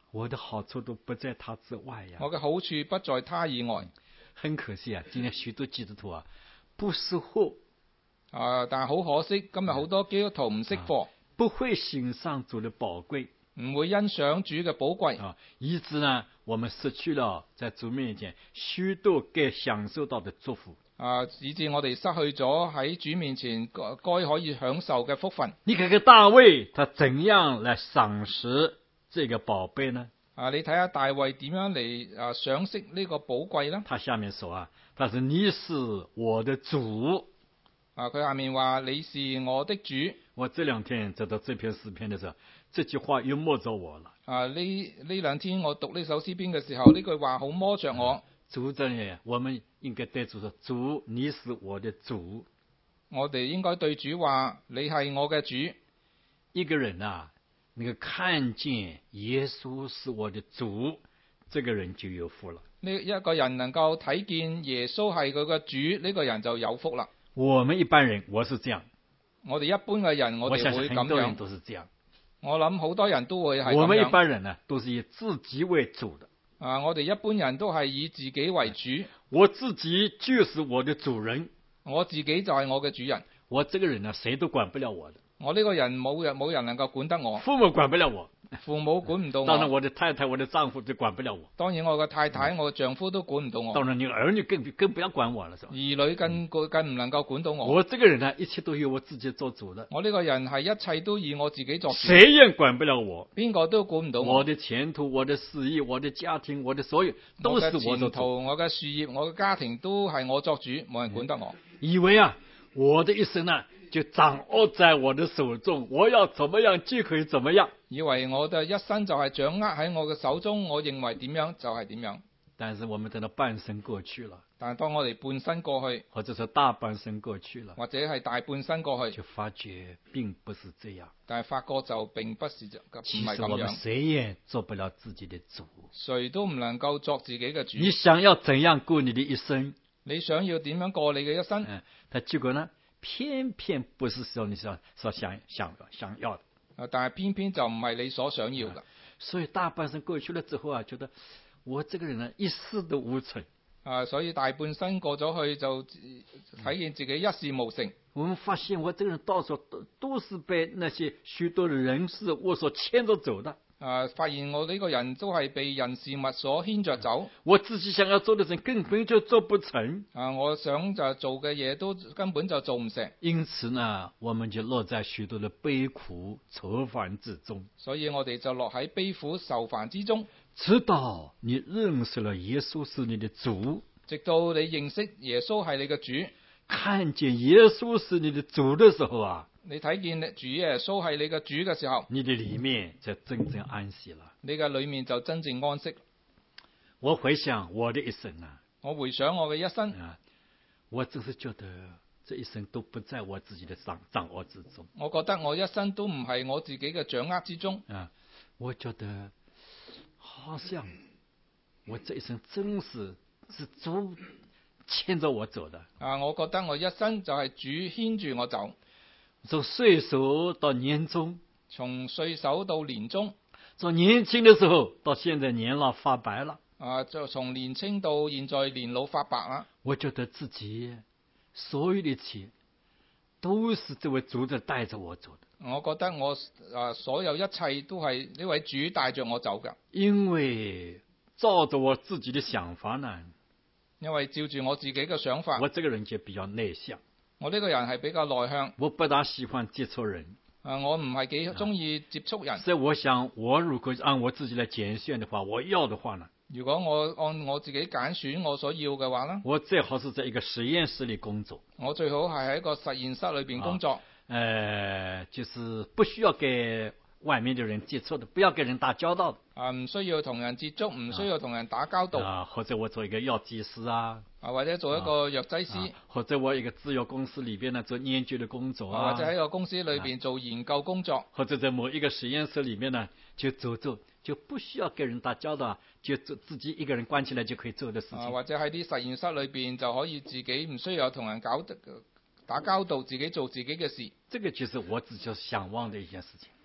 [SPEAKER 1] 我的好處都不在他之外呀。
[SPEAKER 2] 我嘅好處不在他以外。
[SPEAKER 1] 很可惜啊，今天許多基督徒啊，不識貨
[SPEAKER 2] 啊！但係好可惜，今日好多基督徒唔識貨，
[SPEAKER 1] 不會欣賞主的寶貴，
[SPEAKER 2] 唔會欣賞主嘅寶貴
[SPEAKER 1] 啊，以致呢，我們失去了在主面前許多該享受到的祝福。
[SPEAKER 2] 啊！以致我哋失去咗喺主面前該該可以享受嘅福分。
[SPEAKER 1] 你看看大衛，他怎樣來賞識這個寶貝呢？
[SPEAKER 2] 啊！你睇下大衛點樣嚟啊賞識呢個寶貴呢？
[SPEAKER 1] 他下面說啊，他說你是我的主。
[SPEAKER 2] 啊！佢下面話你是我的主。
[SPEAKER 1] 我這兩天走到這篇詩篇的時候，這句話又摸着我了。
[SPEAKER 2] 啊！呢呢兩天我讀呢首詩篇嘅時候，呢句話好摸着我。
[SPEAKER 1] 啊、主這裡，我們應該對主說：主，你是我的主。
[SPEAKER 2] 我哋應該對主話：你係我嘅主。
[SPEAKER 1] 一個人啊，那個看見耶穌是我的主，這個人就有福了。
[SPEAKER 2] 呢一個人能夠睇見耶穌係佢嘅主，呢個人就有福啦。
[SPEAKER 1] 我們一般人，我是這樣。
[SPEAKER 2] 我哋一般嘅人，我哋會咁樣。
[SPEAKER 1] 很多人都是這樣。
[SPEAKER 2] 我諗好多人都會係咁樣。
[SPEAKER 1] 我們一般人呢，都是以自己為主的。
[SPEAKER 2] 啊，我哋一般人都係以自己為主。
[SPEAKER 1] 我自己就是我的主人。
[SPEAKER 2] 我自己就係我嘅主人。
[SPEAKER 1] 我這個人呢，誰都管不了我的。
[SPEAKER 2] 我呢個人冇人冇人能夠管得我。
[SPEAKER 1] 父母管不了我。
[SPEAKER 2] 父母管唔到我。
[SPEAKER 1] 當然我的太太我的丈夫就管不了我。
[SPEAKER 2] 當然我嘅太太我嘅丈夫都管唔到我。
[SPEAKER 1] 當然你兒女更更不要管我了，是吧？
[SPEAKER 2] 兒女更更唔能夠管到我。
[SPEAKER 1] 我這個人呢，一切都由我自己做主的。
[SPEAKER 2] 我呢個人係一切都以我自己做主。
[SPEAKER 1] 誰也管不了我。
[SPEAKER 2] 邊個都管唔到我。
[SPEAKER 1] 我的前途、我的事業、我的家庭、我的所有都是我做主。
[SPEAKER 2] 我嘅前途、我嘅事業、我嘅家庭都係我作主，冇人管得我。
[SPEAKER 1] 以為啊，我的一生呢，就掌握在我的手中，我要怎麼樣就可以怎麼樣。
[SPEAKER 2] 以為我的一生就係掌握喺我嘅手中，我認為點樣就係點樣。
[SPEAKER 1] 但是我們等到半生過去了，
[SPEAKER 2] 但係當我哋半生過去，
[SPEAKER 1] 或者是大半生過去了，
[SPEAKER 2] 或者係大半生過去，
[SPEAKER 1] 就發覺並不是這樣。
[SPEAKER 2] 但係發覺就並不是唔係咁樣。
[SPEAKER 1] 其實我們誰也做不了自己的主，
[SPEAKER 2] 誰都唔能夠作自己嘅主。
[SPEAKER 1] 你想要怎樣過你的一生？
[SPEAKER 2] 你想要點樣過你嘅一生？
[SPEAKER 1] 嗯，但結果呢，偏偏不是說你所所想想想要的。
[SPEAKER 2] 啊！但係偏偏就唔係你所想要嘅。
[SPEAKER 1] 啊，所以大半生過去了之後啊，覺得我這個人呢一事都無成。
[SPEAKER 2] 啊！所以大半生過咗去就睇見自己一事無成。
[SPEAKER 1] 我們發現我這個人到處都都是被那些許多的人事物所牽着走的。
[SPEAKER 2] 啊！發現我呢個人都係被人事物所牽着走。
[SPEAKER 1] 我自己想要做的事根本就做不成。
[SPEAKER 2] 啊！我想就做嘅嘢都根本就做唔成。
[SPEAKER 1] 因此呢，我們就落在許多的悲苦愁煩之中。
[SPEAKER 2] 所以我哋就落喺悲苦愁煩之中。
[SPEAKER 1] 直到你認識了耶穌是你的主，
[SPEAKER 2] 直到你認識耶穌係你嘅主，
[SPEAKER 1] 看見耶穌是你的主的時候啊，
[SPEAKER 2] 你睇見主耶穌係你嘅主嘅時候，
[SPEAKER 1] 你的裏面就真正安息了。
[SPEAKER 2] 你嘅裏面就真正安息。
[SPEAKER 1] 我回想我的一生啊，
[SPEAKER 2] 我回想我嘅一生
[SPEAKER 1] 啊，我只是覺得這一生都不在我自己的掌掌握之中。
[SPEAKER 2] 我覺得我一生都唔係我自己嘅掌握之中。
[SPEAKER 1] 啊，我覺得好像我這一生真是是主牽着我走的。
[SPEAKER 2] 啊，我覺得我一生就係主牽住我走。
[SPEAKER 1] 從歲首到年終，
[SPEAKER 2] 從歲首到年終，
[SPEAKER 1] 從年輕的時候到現在年老發白了。
[SPEAKER 2] 啊，就從年輕到現在年老發白啦。
[SPEAKER 1] 我覺得自己所有的一切都是這位主在帶着我走的。
[SPEAKER 2] 我覺得我啊所有一切都係呢位主帶着我走㗎。
[SPEAKER 1] 因為照着我自己的想法呢，
[SPEAKER 2] 因為照住我自己嘅想法，
[SPEAKER 1] 我這個人就比較內向。
[SPEAKER 2] 我呢個人係比較內向，
[SPEAKER 1] 我不大喜歡接觸人。
[SPEAKER 2] 啊，我唔係幾中意接觸人。
[SPEAKER 1] 所以我想，我如果按我自己來揀選的話，我要的話呢？
[SPEAKER 2] 如果我按我自己揀選我所要嘅話呢，
[SPEAKER 1] 我最好是在一個實驗室裏工作。
[SPEAKER 2] 我最好係喺一個實驗室裏邊工作。
[SPEAKER 1] 啊，呃，就是不需要跟外面的人接觸的，不要跟人打交道的。
[SPEAKER 2] 啊，唔需要同人接觸，唔需要同人打交道。
[SPEAKER 1] 啊，或者我做一個藥劑師啊。
[SPEAKER 2] 啊，或者做一個藥劑師。
[SPEAKER 1] 啊，或者我一個製藥公司裏邊呢做研究的工作啊。
[SPEAKER 2] 啊，或者喺個公司裏邊做研究工作。
[SPEAKER 1] 或者在某一個實驗室裏面呢就走走，就不需要跟人打交道，就自自己一個人關起來就可以做的事情。
[SPEAKER 2] 啊，或者喺啲實驗室裏邊就可以自己唔需要同人搞打交道，自己做自己嘅事。
[SPEAKER 1] 這個就是我自己想望的一件事情。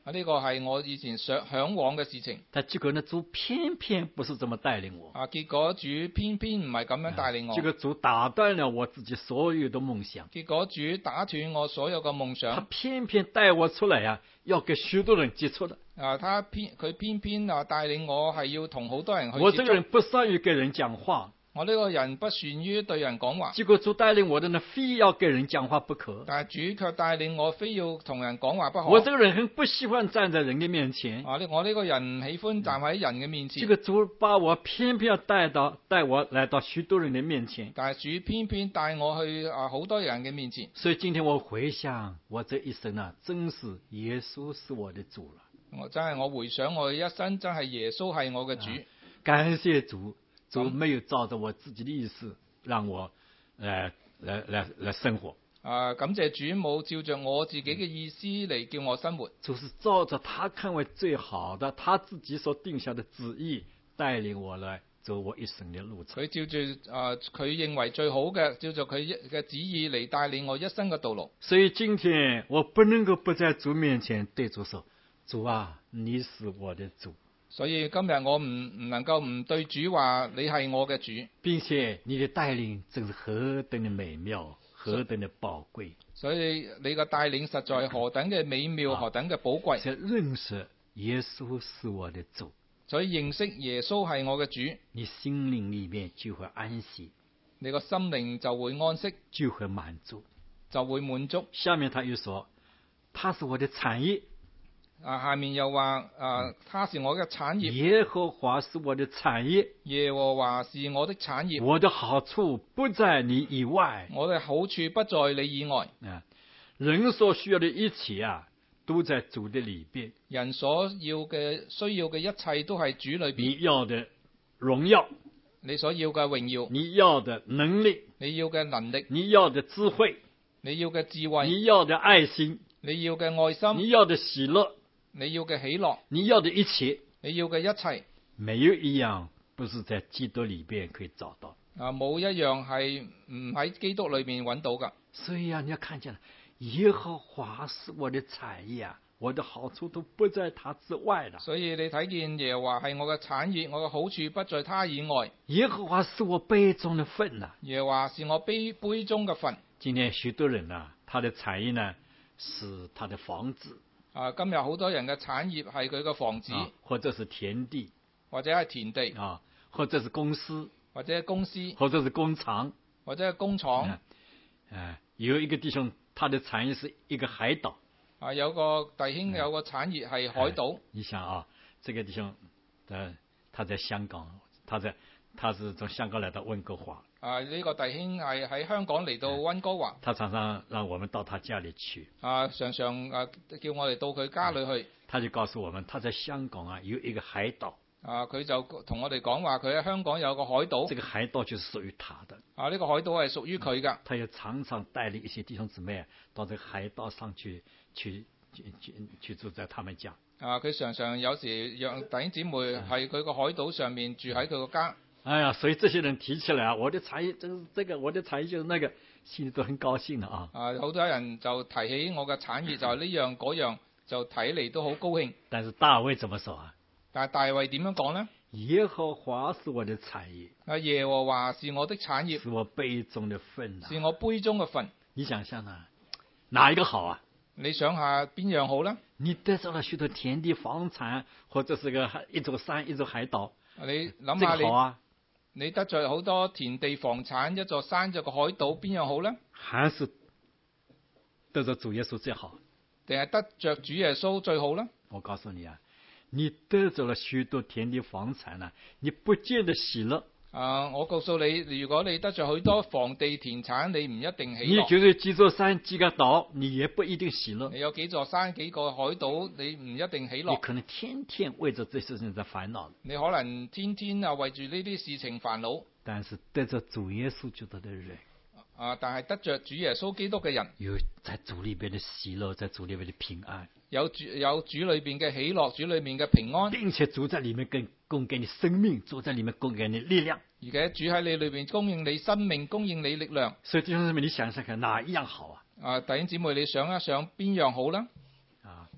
[SPEAKER 2] 啊，呢個係我以前想向往嘅事情。
[SPEAKER 1] 但結果呢，主偏偏不是這麼帶領我。
[SPEAKER 2] 啊，結果主偏偏唔係咁樣帶領我。
[SPEAKER 1] 這個主打斷了我自己所有的夢想。
[SPEAKER 2] 結果主打斷我所有嘅夢想。
[SPEAKER 1] 他偏偏帶我出來啊，要跟許多人接觸的。
[SPEAKER 2] 啊，他偏佢偏偏啊帶領我係要同好多人去接觸。
[SPEAKER 1] 我這個人不善於跟人講話。
[SPEAKER 2] 我呢個人不善於對人講話。
[SPEAKER 1] 結果主帶領我的呢，非要跟人講話不可。
[SPEAKER 2] 但係主卻帶領我非要同人講話不可。
[SPEAKER 1] 我這個人很不喜歡站在人的面前。
[SPEAKER 2] 啊，我呢個人唔喜歡站喺人嘅面前。
[SPEAKER 1] 這個主把我偏偏要帶到帶我來到許多人的面前。
[SPEAKER 2] 但係主偏偏帶我去啊好多人嘅面前。
[SPEAKER 1] 所以今天我回想我這一生啊，真是耶穌是我的主了。
[SPEAKER 2] 我真係我回想我一生，真係耶穌係我嘅主。
[SPEAKER 1] 啊，感謝主。主沒有照着我自己的意思讓我來來來來生活。
[SPEAKER 2] 啊，感謝主冇照着我自己嘅意思嚟叫我生活。
[SPEAKER 1] 就是照着他看為最好的，他自己所定下的旨意帶領我來走我一生的路程。
[SPEAKER 2] 佢照住啊佢認為最好嘅，照着佢嘅旨意嚟帶領我一生嘅道路。
[SPEAKER 1] 所以今天我不能夠不在主面前對主說：主啊，你是我的主。
[SPEAKER 2] 所以今日我唔唔能夠唔對主話你係我嘅主，
[SPEAKER 1] 並且你的帶領真是何等的美妙，何等的寶貴。
[SPEAKER 2] 所以你嘅帶領實在何等嘅美妙，啊、何等嘅寶貴。
[SPEAKER 1] 才認識耶穌是我的主，
[SPEAKER 2] 所以認識耶穌係我嘅主，
[SPEAKER 1] 你心靈裏面就會安息，
[SPEAKER 2] 你個心靈就會安息，
[SPEAKER 1] 就會滿足，
[SPEAKER 2] 就會滿足。
[SPEAKER 1] 下面他又說，他是我的產業。
[SPEAKER 2] 啊，下面又話啊，他是我嘅產業。
[SPEAKER 1] 耶和華是我的產業。
[SPEAKER 2] 耶和華是我的產業。
[SPEAKER 1] 我的好處不在你以外。
[SPEAKER 2] 我的好處不在你以外。
[SPEAKER 1] 啊，人所需要的一切啊，都在主的裏邊。
[SPEAKER 2] 人所要嘅需要嘅一切都係主裏邊。
[SPEAKER 1] 你要的榮耀，
[SPEAKER 2] 你所要嘅榮耀，
[SPEAKER 1] 你要的能力，
[SPEAKER 2] 你要嘅能力，
[SPEAKER 1] 你要的智慧，
[SPEAKER 2] 你要嘅智慧，
[SPEAKER 1] 你要的愛心，
[SPEAKER 2] 你要嘅愛心，
[SPEAKER 1] 你要的喜樂，
[SPEAKER 2] 你要嘅喜樂，
[SPEAKER 1] 你要的一切，
[SPEAKER 2] 你要嘅一切，
[SPEAKER 1] 沒有一樣不是在基督裏邊可以找到。
[SPEAKER 2] 啊，冇一樣係唔喺基督裏面揾到噶。
[SPEAKER 1] 所以啊，你要看見耶和華是我的產業啊，我的好處都不在他之外了。
[SPEAKER 2] 所以你睇見耶和華係我嘅產業，我嘅好處不在他以外。
[SPEAKER 1] 耶和華是我杯中的分啊，
[SPEAKER 2] 耶和華是我杯杯中嘅分。
[SPEAKER 1] 今天許多人啊，他的產業呢是他的房子。
[SPEAKER 2] 啊，今日好多人嘅產業係佢嘅房子，
[SPEAKER 1] 啊，或者是田地，
[SPEAKER 2] 或者係田地，
[SPEAKER 1] 啊，或者是公司，
[SPEAKER 2] 或者係公司，
[SPEAKER 1] 或者是工廠，
[SPEAKER 2] 或者係工廠。
[SPEAKER 1] 啊，啊，有一個弟兄，他的產業是一個海島。
[SPEAKER 2] 啊，有個弟兄有個產業係海島。
[SPEAKER 1] 啊，你想啊，這個弟兄，呃，他在香港，他在，他是從香港來到溫哥華。
[SPEAKER 2] 啊！呢、這個弟兄係喺香港嚟到溫哥華，
[SPEAKER 1] 他常常讓我們到他家裏去。
[SPEAKER 2] 啊，常常啊叫我哋到佢家裏去。
[SPEAKER 1] 他就告訴我們，他在香港啊有一個海島。
[SPEAKER 2] 啊，佢就同我哋講話，佢喺香港有個海島。
[SPEAKER 1] 這個海島就是屬於他的。
[SPEAKER 2] 啊，呢、這個海島係屬於佢噶。
[SPEAKER 1] 他也常常帶領一些弟兄姊妹到這個海島上去，去去去去住在他們家。
[SPEAKER 2] 啊，佢常常有時讓弟兄姊妹喺佢個海島上面住喺佢個家。
[SPEAKER 1] 哎呀，所以這些人提起來啊，我的產業就是這個，我的產業就是那個，心裏都很高興的啊。
[SPEAKER 2] 啊，好多人就提起我嘅產業就係呢樣嗰樣，就睇嚟都好高興。
[SPEAKER 1] 但是大衛怎麼說啊？
[SPEAKER 2] 但係大衛點樣講呢？
[SPEAKER 1] 耶和華是我的產業。
[SPEAKER 2] 啊，耶和華是我的產業，
[SPEAKER 1] 是我杯中的分啊。
[SPEAKER 2] 是我杯中嘅分。
[SPEAKER 1] 你想想啊，哪一個好啊？
[SPEAKER 2] 你想下邊樣好呢？
[SPEAKER 1] 你得到了許多田地房產，或者是個一座山一座海島。
[SPEAKER 2] 你諗下你。
[SPEAKER 1] 這個好啊。
[SPEAKER 2] 你得罪好多田地房產，一座山一個海島，邊樣好呢？
[SPEAKER 1] 還是得着主耶穌最好？
[SPEAKER 2] 定係得着主耶穌最好呢？
[SPEAKER 1] 我告訴你啊，你得着了許多田地房產啊，你不見得喜樂。
[SPEAKER 2] 啊！我告訴你，如果你得着許多房地田產，你唔一定喜樂。
[SPEAKER 1] 你覺得幾座山幾個島，你也不一定喜樂。
[SPEAKER 2] 你有幾座山幾個海島，你唔一定喜樂。
[SPEAKER 1] 你可能天天為着這些事情在煩惱。
[SPEAKER 2] 你可能天天啊為住呢啲事情煩惱。
[SPEAKER 1] 但是得着主耶穌基督的人，
[SPEAKER 2] 啊！但係得着主耶穌基督嘅人，
[SPEAKER 1] 有在主裏邊的喜樂，在主裏邊的平安。
[SPEAKER 2] 有主有主裏邊嘅喜樂，主裏面嘅平安，
[SPEAKER 1] 並且主在裏面供供給你生命，主在裏面供給你力量。
[SPEAKER 2] 而且主喺你裏邊供應你生命，供應你力量。
[SPEAKER 1] 所以弟兄姊妹，你想想看，哪一樣好啊？
[SPEAKER 2] 啊，弟兄姊妹，你想一想邊樣好呢？
[SPEAKER 1] 啊，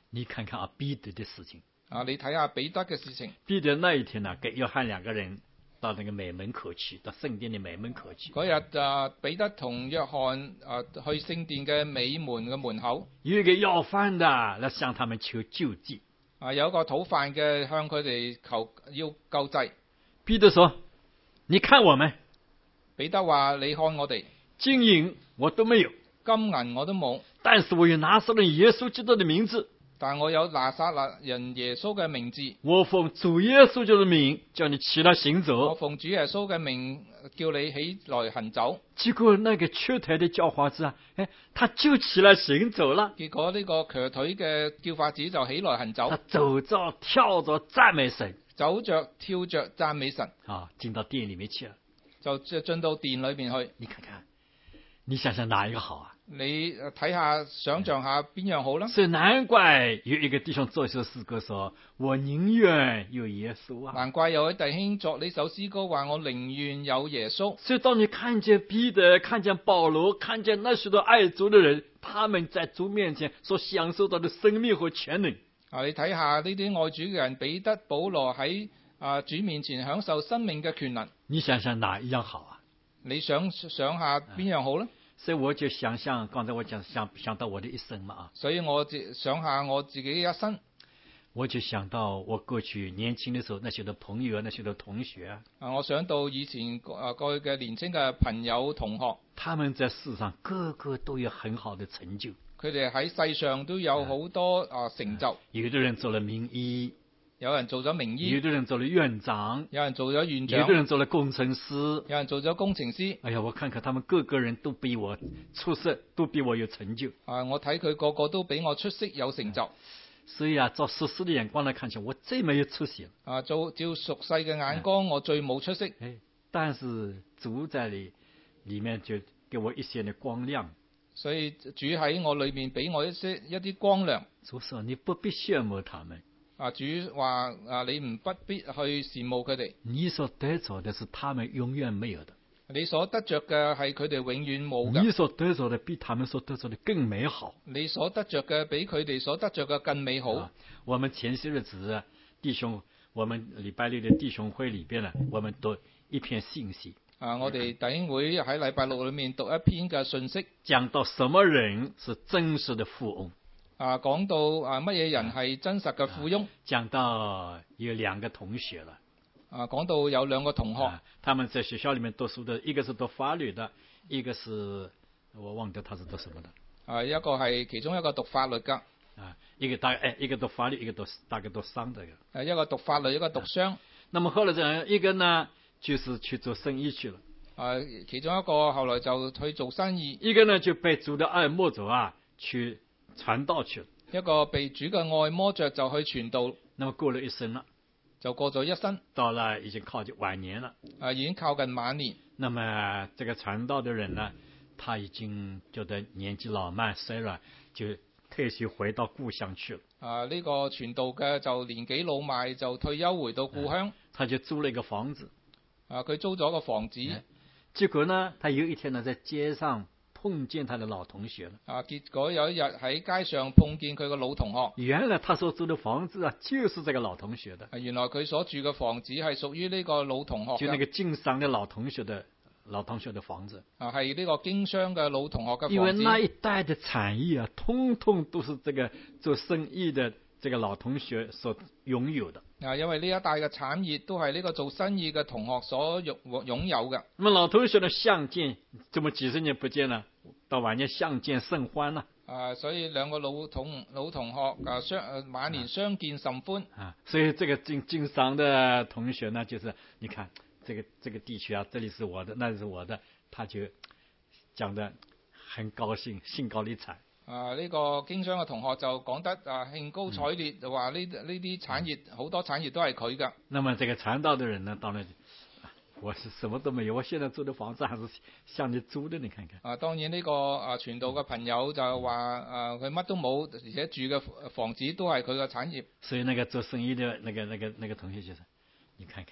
[SPEAKER 1] 你看看啊，彼得的事情
[SPEAKER 2] 啊，你睇下彼得嘅事情。
[SPEAKER 1] 彼得那一天呢、啊，跟約翰兩個人到那個美門口去，到聖殿的美門口去。
[SPEAKER 2] 嗰日啊，彼得同約翰啊去聖殿嘅美門嘅門口，
[SPEAKER 1] 有一個要飯的來向他們求救濟。
[SPEAKER 2] 啊，有一個討飯嘅向佢哋求要救濟。
[SPEAKER 1] 彼得說：你看我們。
[SPEAKER 2] 彼得話：你看我哋，
[SPEAKER 1] 金銀我都沒有，
[SPEAKER 2] 金銀我都冇，
[SPEAKER 1] 但是我有拿撒勒耶穌基督的名字。
[SPEAKER 2] 但我有拿撒勒人耶穌嘅名字。
[SPEAKER 1] 我奉主耶穌基督的名叫你起來行走。
[SPEAKER 2] 我奉主耶穌嘅名叫你起來行走。
[SPEAKER 1] 結果那個瘸腿的叫法子啊，哎，他就起來行走了。
[SPEAKER 2] 結果呢個瘸腿嘅叫法子就起來行走。
[SPEAKER 1] 他走着跳着讚美神，
[SPEAKER 2] 走着跳着讚美神。
[SPEAKER 1] 啊，進到殿裏面去了，
[SPEAKER 2] 就進到殿裏面去。
[SPEAKER 1] 你看看，你想想哪一個好啊？
[SPEAKER 2] 你睇下，想象下邊樣好啦。
[SPEAKER 1] 所以難怪有一個弟兄作一首詩歌說：我寧願有耶穌啊。
[SPEAKER 2] 難怪有位弟兄作呢首詩歌話：我寧願有耶穌。
[SPEAKER 1] 所以當你看見彼得、看見保羅、看見那許多愛主的人，他們在主面前所享受到的生命和權能。
[SPEAKER 2] 啊，你睇下呢啲愛主嘅人，彼得、保羅喺啊主面前享受生命嘅權能。
[SPEAKER 1] 你想想哪一樣好啊？
[SPEAKER 2] 你想想下邊樣好呢？
[SPEAKER 1] 所以我就想象，剛才我講想想到我的一生嘛啊。
[SPEAKER 2] 所以我自想下我自己嘅一生，
[SPEAKER 1] 我就想到我過去年輕的時候那些的朋友，那些的同學
[SPEAKER 2] 啊，我想到以前啊過去嘅年輕嘅朋友同學，
[SPEAKER 1] 他們在世上個個都有很好的成就，
[SPEAKER 2] 佢哋喺世上都有好多啊成就。
[SPEAKER 1] 有的人做了名醫，
[SPEAKER 2] 有人做咗名醫，
[SPEAKER 1] 有的人做了院長，
[SPEAKER 2] 有人做咗院長，
[SPEAKER 1] 有的人做了工程師，
[SPEAKER 2] 有人做咗工程師。
[SPEAKER 1] 哎呀，我看看他們個個人都比我出色，都比我有成就。
[SPEAKER 2] 啊，我睇佢個個都比我出色有成就。
[SPEAKER 1] 所以啊，照世事的眼光來看起來，我最沒有出息。
[SPEAKER 2] 啊，照照俗世嘅眼光，我最冇出息。
[SPEAKER 1] 哎，但是主在裏裏面就給我一些的光亮。
[SPEAKER 2] 所以主喺我裏面俾我一些一啲光亮。
[SPEAKER 1] 主說你不必羨慕他們。
[SPEAKER 2] 啊，主話啊，你唔不必去羨慕佢哋。
[SPEAKER 1] 你所得着的是他們永遠沒有的。
[SPEAKER 2] 你所得着嘅係佢哋永遠冇嘅。
[SPEAKER 1] 你所得着的比他們所得着的更美好。
[SPEAKER 2] 你所得着嘅比佢哋所得着嘅更美好。
[SPEAKER 1] 啊，我們前些日子弟兄，我們禮拜六的弟兄會裏邊呢，我們讀一篇信息。
[SPEAKER 2] 啊，我哋弟兄會喺禮拜六裏面讀一篇嘅信息，
[SPEAKER 1] 講到什麼人是真實的富翁。
[SPEAKER 2] 啊，講到啊乜嘢人係真實嘅富翁。
[SPEAKER 1] 啊，講到有兩個同學了。
[SPEAKER 2] 啊，講到有兩個同學，
[SPEAKER 1] 啊，他們在學校裏面讀書的，一個是讀法律的，一個是我忘掉他是讀什麼的。
[SPEAKER 2] 啊，一個係其中一個讀法律㗎。
[SPEAKER 1] 啊，一個大誒，一個讀法律，一個讀大概讀商的。
[SPEAKER 2] 誒，一個讀法律，一個讀商。
[SPEAKER 1] 啊，那麼後來這樣一個呢，就是去做生意去了。
[SPEAKER 2] 啊，其中一個後來就去做生意。
[SPEAKER 1] 一個呢就被主的愛摸着啊，去傳道去了。
[SPEAKER 2] 一個被主嘅愛摸着就去傳道。
[SPEAKER 1] 那麼過了一生了，
[SPEAKER 2] 就過咗一生，
[SPEAKER 1] 到了已經靠近晚年了。
[SPEAKER 2] 啊，已經靠近晚年。
[SPEAKER 1] 那麼這個傳道的人呢，他已經覺得年紀老邁衰弱，就退休回到故鄉去了。
[SPEAKER 2] 啊，呢、這個傳道嘅就年紀老邁，就退休回到故鄉。
[SPEAKER 1] 啊，他就租了一個房子。
[SPEAKER 2] 啊，佢租咗個房子。
[SPEAKER 1] 啊，結果呢，他有一天呢，在街上碰見他的老同學了。
[SPEAKER 2] 啊，結果有一日喺街上碰見佢個老同學。
[SPEAKER 1] 原來他所租的房子啊，就是這個老同學的。
[SPEAKER 2] 啊，原來佢所住嘅房子係屬於呢個老同學。
[SPEAKER 1] 就那個經商的老同學的老同學的房子。
[SPEAKER 2] 啊，係呢個經商嘅老同學嘅房子。
[SPEAKER 1] 因為那一帶的產業啊，通通都是這個做生意的這個老同學所擁有的。
[SPEAKER 2] 啊，因為呢一帶嘅產業都係呢個做生意嘅同學所擁擁有嘅。
[SPEAKER 1] 那麼老同學呢，相見這麼幾十年不見了，到晚年相見甚歡啦。
[SPEAKER 2] 啊，所以兩個老同老同學啊相晚年相見甚歡。
[SPEAKER 1] 啊，所以這個經經商的同學呢，就是你看這個這個地區啊，這裡是我的，那裡是我的，他就講得很高興，興高采烈。
[SPEAKER 2] 啊！呢、這個經商嘅同學就講得啊興高采烈，就話呢呢啲產業好多產業都係佢㗎。
[SPEAKER 1] 那麼這個傳道的人呢，當然我是什麼都沒有，我現在租的房子還是向你租的，你看看。
[SPEAKER 2] 啊，當然呢、這個啊傳道嘅朋友就話啊佢乜都冇，而且住嘅房子都係佢嘅產業。
[SPEAKER 1] 所以那個做生意的那個那個那個同學就說：你看看呢、啊，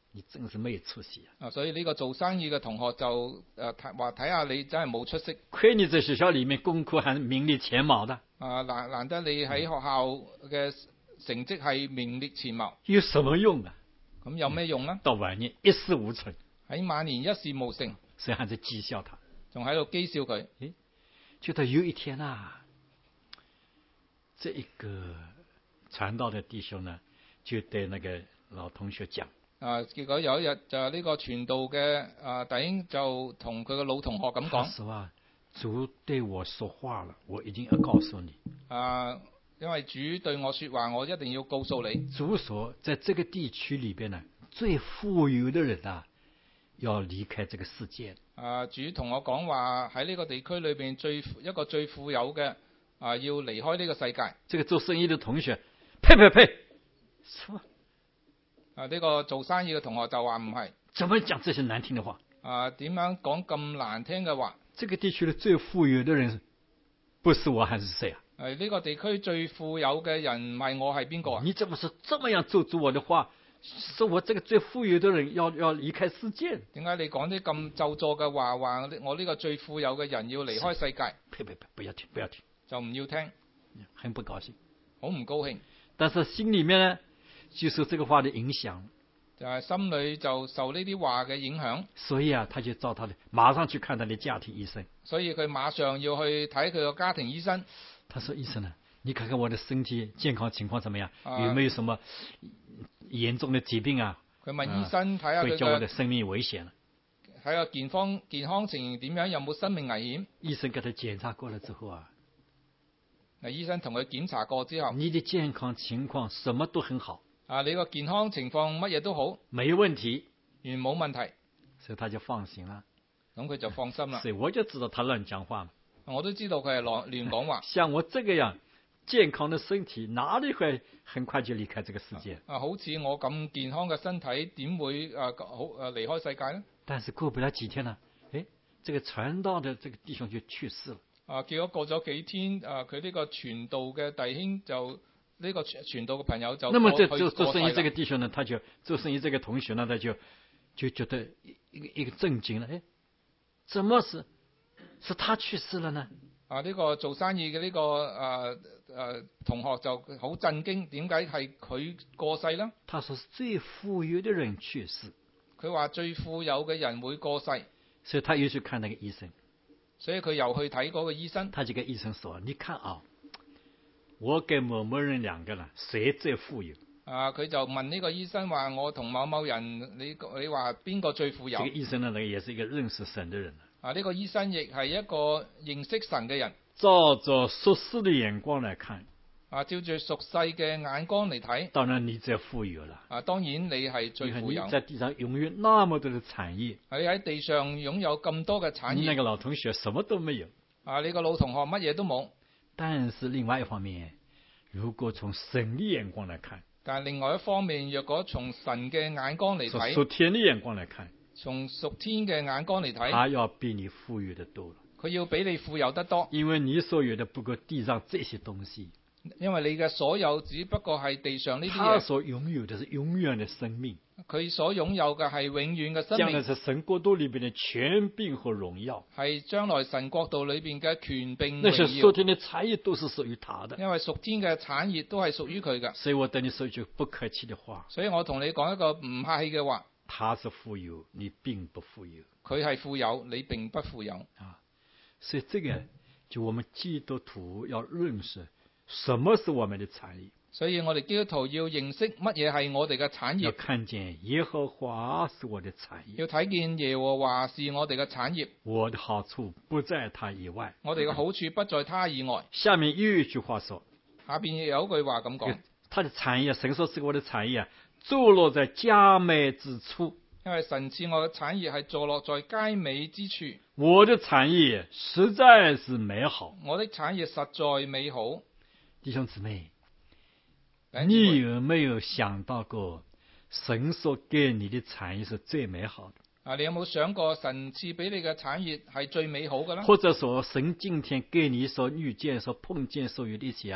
[SPEAKER 1] 你真是沒有出息啊！
[SPEAKER 2] 啊，所以呢個做生意嘅同學就誒睇話睇下你真係冇出息。
[SPEAKER 1] 虧你在學校裡面功課還名列前茅的。
[SPEAKER 2] 啊，難難得你喺學校嘅成績係名列前茅。
[SPEAKER 1] 有什麼用啊？
[SPEAKER 2] 咁有咩用呢？
[SPEAKER 1] 到晚年一事無成。
[SPEAKER 2] 喺晚年一事無成。
[SPEAKER 1] 所以還在譏笑他，
[SPEAKER 2] 仲喺度譏笑佢。
[SPEAKER 1] 誒，就到有一天啊，這一個傳道的弟兄呢，就對那個老同學講。
[SPEAKER 2] 啊！結果有一日就呢個傳道嘅啊弟兄就同佢個老同學咁講：
[SPEAKER 1] 他說啊，主對我說話了，我一定要告訴你。
[SPEAKER 2] 啊，因為主對我說話，我一定要告訴你。主
[SPEAKER 1] 說，在這個地區裏邊呢，最富有的人啊，要離開這個世界。
[SPEAKER 2] 啊！主同我講話喺呢個地區裏邊最一個最富有嘅啊，要離開呢個世界。
[SPEAKER 1] 這個做生意的同學，呸呸呸！說。
[SPEAKER 2] 啊！呢、這個做生意嘅同學就話唔係，
[SPEAKER 1] 怎麼講這些難聽的話？
[SPEAKER 2] 啊，點樣講咁難聽嘅話？
[SPEAKER 1] 這個地區的最富有的人，不是我還是誰啊？
[SPEAKER 2] 誒，呢個地區最富有嘅人唔係我係邊個啊？
[SPEAKER 1] 你怎麼說這麼樣咒詛我的話？說我這個最富有的人要要離開世界？
[SPEAKER 2] 點解你講啲咁咒詛嘅話？話我呢個最富有嘅人要離開世界？
[SPEAKER 1] 呸呸呸！不要聽，不要聽，
[SPEAKER 2] 就唔要聽，
[SPEAKER 1] 很不高興，
[SPEAKER 2] 好唔高興。
[SPEAKER 1] 但是心裏面呢？就受這個話的影響，
[SPEAKER 2] 就係心裏就受呢啲話嘅影響，
[SPEAKER 1] 所以啊，他就找他的，馬上去看他的家庭醫生。
[SPEAKER 2] 所以佢馬上要去睇佢個家庭醫生。
[SPEAKER 1] 他說：醫生啊，你看看我的身體健康情況怎麼樣？
[SPEAKER 2] 啊、
[SPEAKER 1] 有沒有什麼嚴重的疾病啊？
[SPEAKER 2] 佢問醫生睇下佢
[SPEAKER 1] 會叫我的生命危險。
[SPEAKER 2] 睇下健康健康情形點樣，有冇生命危險？
[SPEAKER 1] 醫生給他檢查過了之後啊，
[SPEAKER 2] 嗱，醫生同佢檢查過之後，
[SPEAKER 1] 你的健康情況什麼都很好。
[SPEAKER 2] 啊！你個健康情況乜嘢都好，
[SPEAKER 1] 沒問題，
[SPEAKER 2] 完冇問題，
[SPEAKER 1] 所以他就放心啦。
[SPEAKER 2] 咁佢就放心啦。
[SPEAKER 1] 所以我就知道他亂講話。
[SPEAKER 2] 我都知道佢係亂亂講話。
[SPEAKER 1] 像我這個樣健康的身體，哪裏會很快就離開這個世界？
[SPEAKER 2] 啊，好似我咁健康嘅身體，點會啊好啊離開世界呢？
[SPEAKER 1] 但是過不了幾天呢，誒，這個傳道的這個弟兄就去世了。
[SPEAKER 2] 啊，結果過咗幾天，啊，佢呢個傳道嘅弟兄就。呢、這個傳道嘅朋友就，
[SPEAKER 1] 那麼這做做生意這個弟兄呢，他就做生意這個同學呢，他就就覺得一個一個震驚了，誒，怎麼是是他去世了呢？
[SPEAKER 2] 啊，呢、這個做生意嘅呢、這個誒誒、啊啊、同學就好震驚，點解係佢過世呢？
[SPEAKER 1] 他說是最富有的人去世，
[SPEAKER 2] 佢話最富有嘅人會過世，
[SPEAKER 1] 所以他又去看那個醫生，
[SPEAKER 2] 所以佢又去睇嗰個醫生，
[SPEAKER 1] 他就跟醫生說：你看啊。我跟某某人兩個人，誰最富有？
[SPEAKER 2] 啊，佢就問呢個醫生話：我同某某人，你你話邊個最富有？
[SPEAKER 1] 這個醫生呢，那個也是一個認識神的人。
[SPEAKER 2] 啊，呢個醫生亦係一個認識神嘅人。
[SPEAKER 1] 照着屬世的眼光來看，
[SPEAKER 2] 啊，照住屬世嘅眼光嚟睇，
[SPEAKER 1] 當然你最富有了。
[SPEAKER 2] 啊，當然你係最富有。
[SPEAKER 1] 你在地上擁有那麼多的產業，
[SPEAKER 2] 你喺地上擁有咁多嘅產業。
[SPEAKER 1] 你那個老同學什麼都沒有。
[SPEAKER 2] 啊，你個老同學乜嘢都冇。
[SPEAKER 1] 但是另外一方面，如果從神的眼光來看，
[SPEAKER 2] 但係另外一方面，若果從神嘅眼光嚟睇，
[SPEAKER 1] 從屬天的眼光來看，
[SPEAKER 2] 從屬天嘅眼光嚟睇，
[SPEAKER 1] 他要比你富裕得多了。
[SPEAKER 2] 佢要比你富有得多，
[SPEAKER 1] 因為你所有的不過地上這些東西，
[SPEAKER 2] 因為你嘅所有只不過係地上呢啲嘢。
[SPEAKER 1] 他所擁有的是永遠的生命。
[SPEAKER 2] 佢所擁有嘅係永遠嘅生命，
[SPEAKER 1] 將來是神國度裏邊的權柄和榮耀，
[SPEAKER 2] 係將來神國度裏邊嘅權柄榮耀。
[SPEAKER 1] 那些屬天的產業都是屬於他的，
[SPEAKER 2] 因為屬天嘅產業都係屬於佢嘅。
[SPEAKER 1] 所以我對你說一句不客氣的話，
[SPEAKER 2] 所以我同你講一個唔客氣嘅話，
[SPEAKER 1] 他是富有，你並不富有。
[SPEAKER 2] 佢係富有，你並不富有
[SPEAKER 1] 啊。所以這個就我們基督徒要認識什麼是我們的產業。
[SPEAKER 2] 所以我哋基督徒要認識乜嘢係我哋嘅產業，
[SPEAKER 1] 要看見耶和華是我的產業，
[SPEAKER 2] 要睇見耶和華是我哋嘅產業，
[SPEAKER 1] 我的好處不在他以外，
[SPEAKER 2] 我哋嘅好處不在他以外。
[SPEAKER 1] 下面又一句話說，
[SPEAKER 2] 下邊有一句話咁講，
[SPEAKER 1] 他的產業，神說是我的產業，坐落在佳美之處，
[SPEAKER 2] 因為神賜我嘅產業係坐落在佳美之處，
[SPEAKER 1] 我的產業實在是美好，
[SPEAKER 2] 我的產業實在美好。
[SPEAKER 1] 弟兄姊妹，你有沒有想到過，神所給你的產業是最美好的？
[SPEAKER 2] 啊，你有冇想過神賜俾你嘅產業係最美好嘅呢？
[SPEAKER 1] 或者說，神今天給你所遇見、所碰見、所有的一切啊，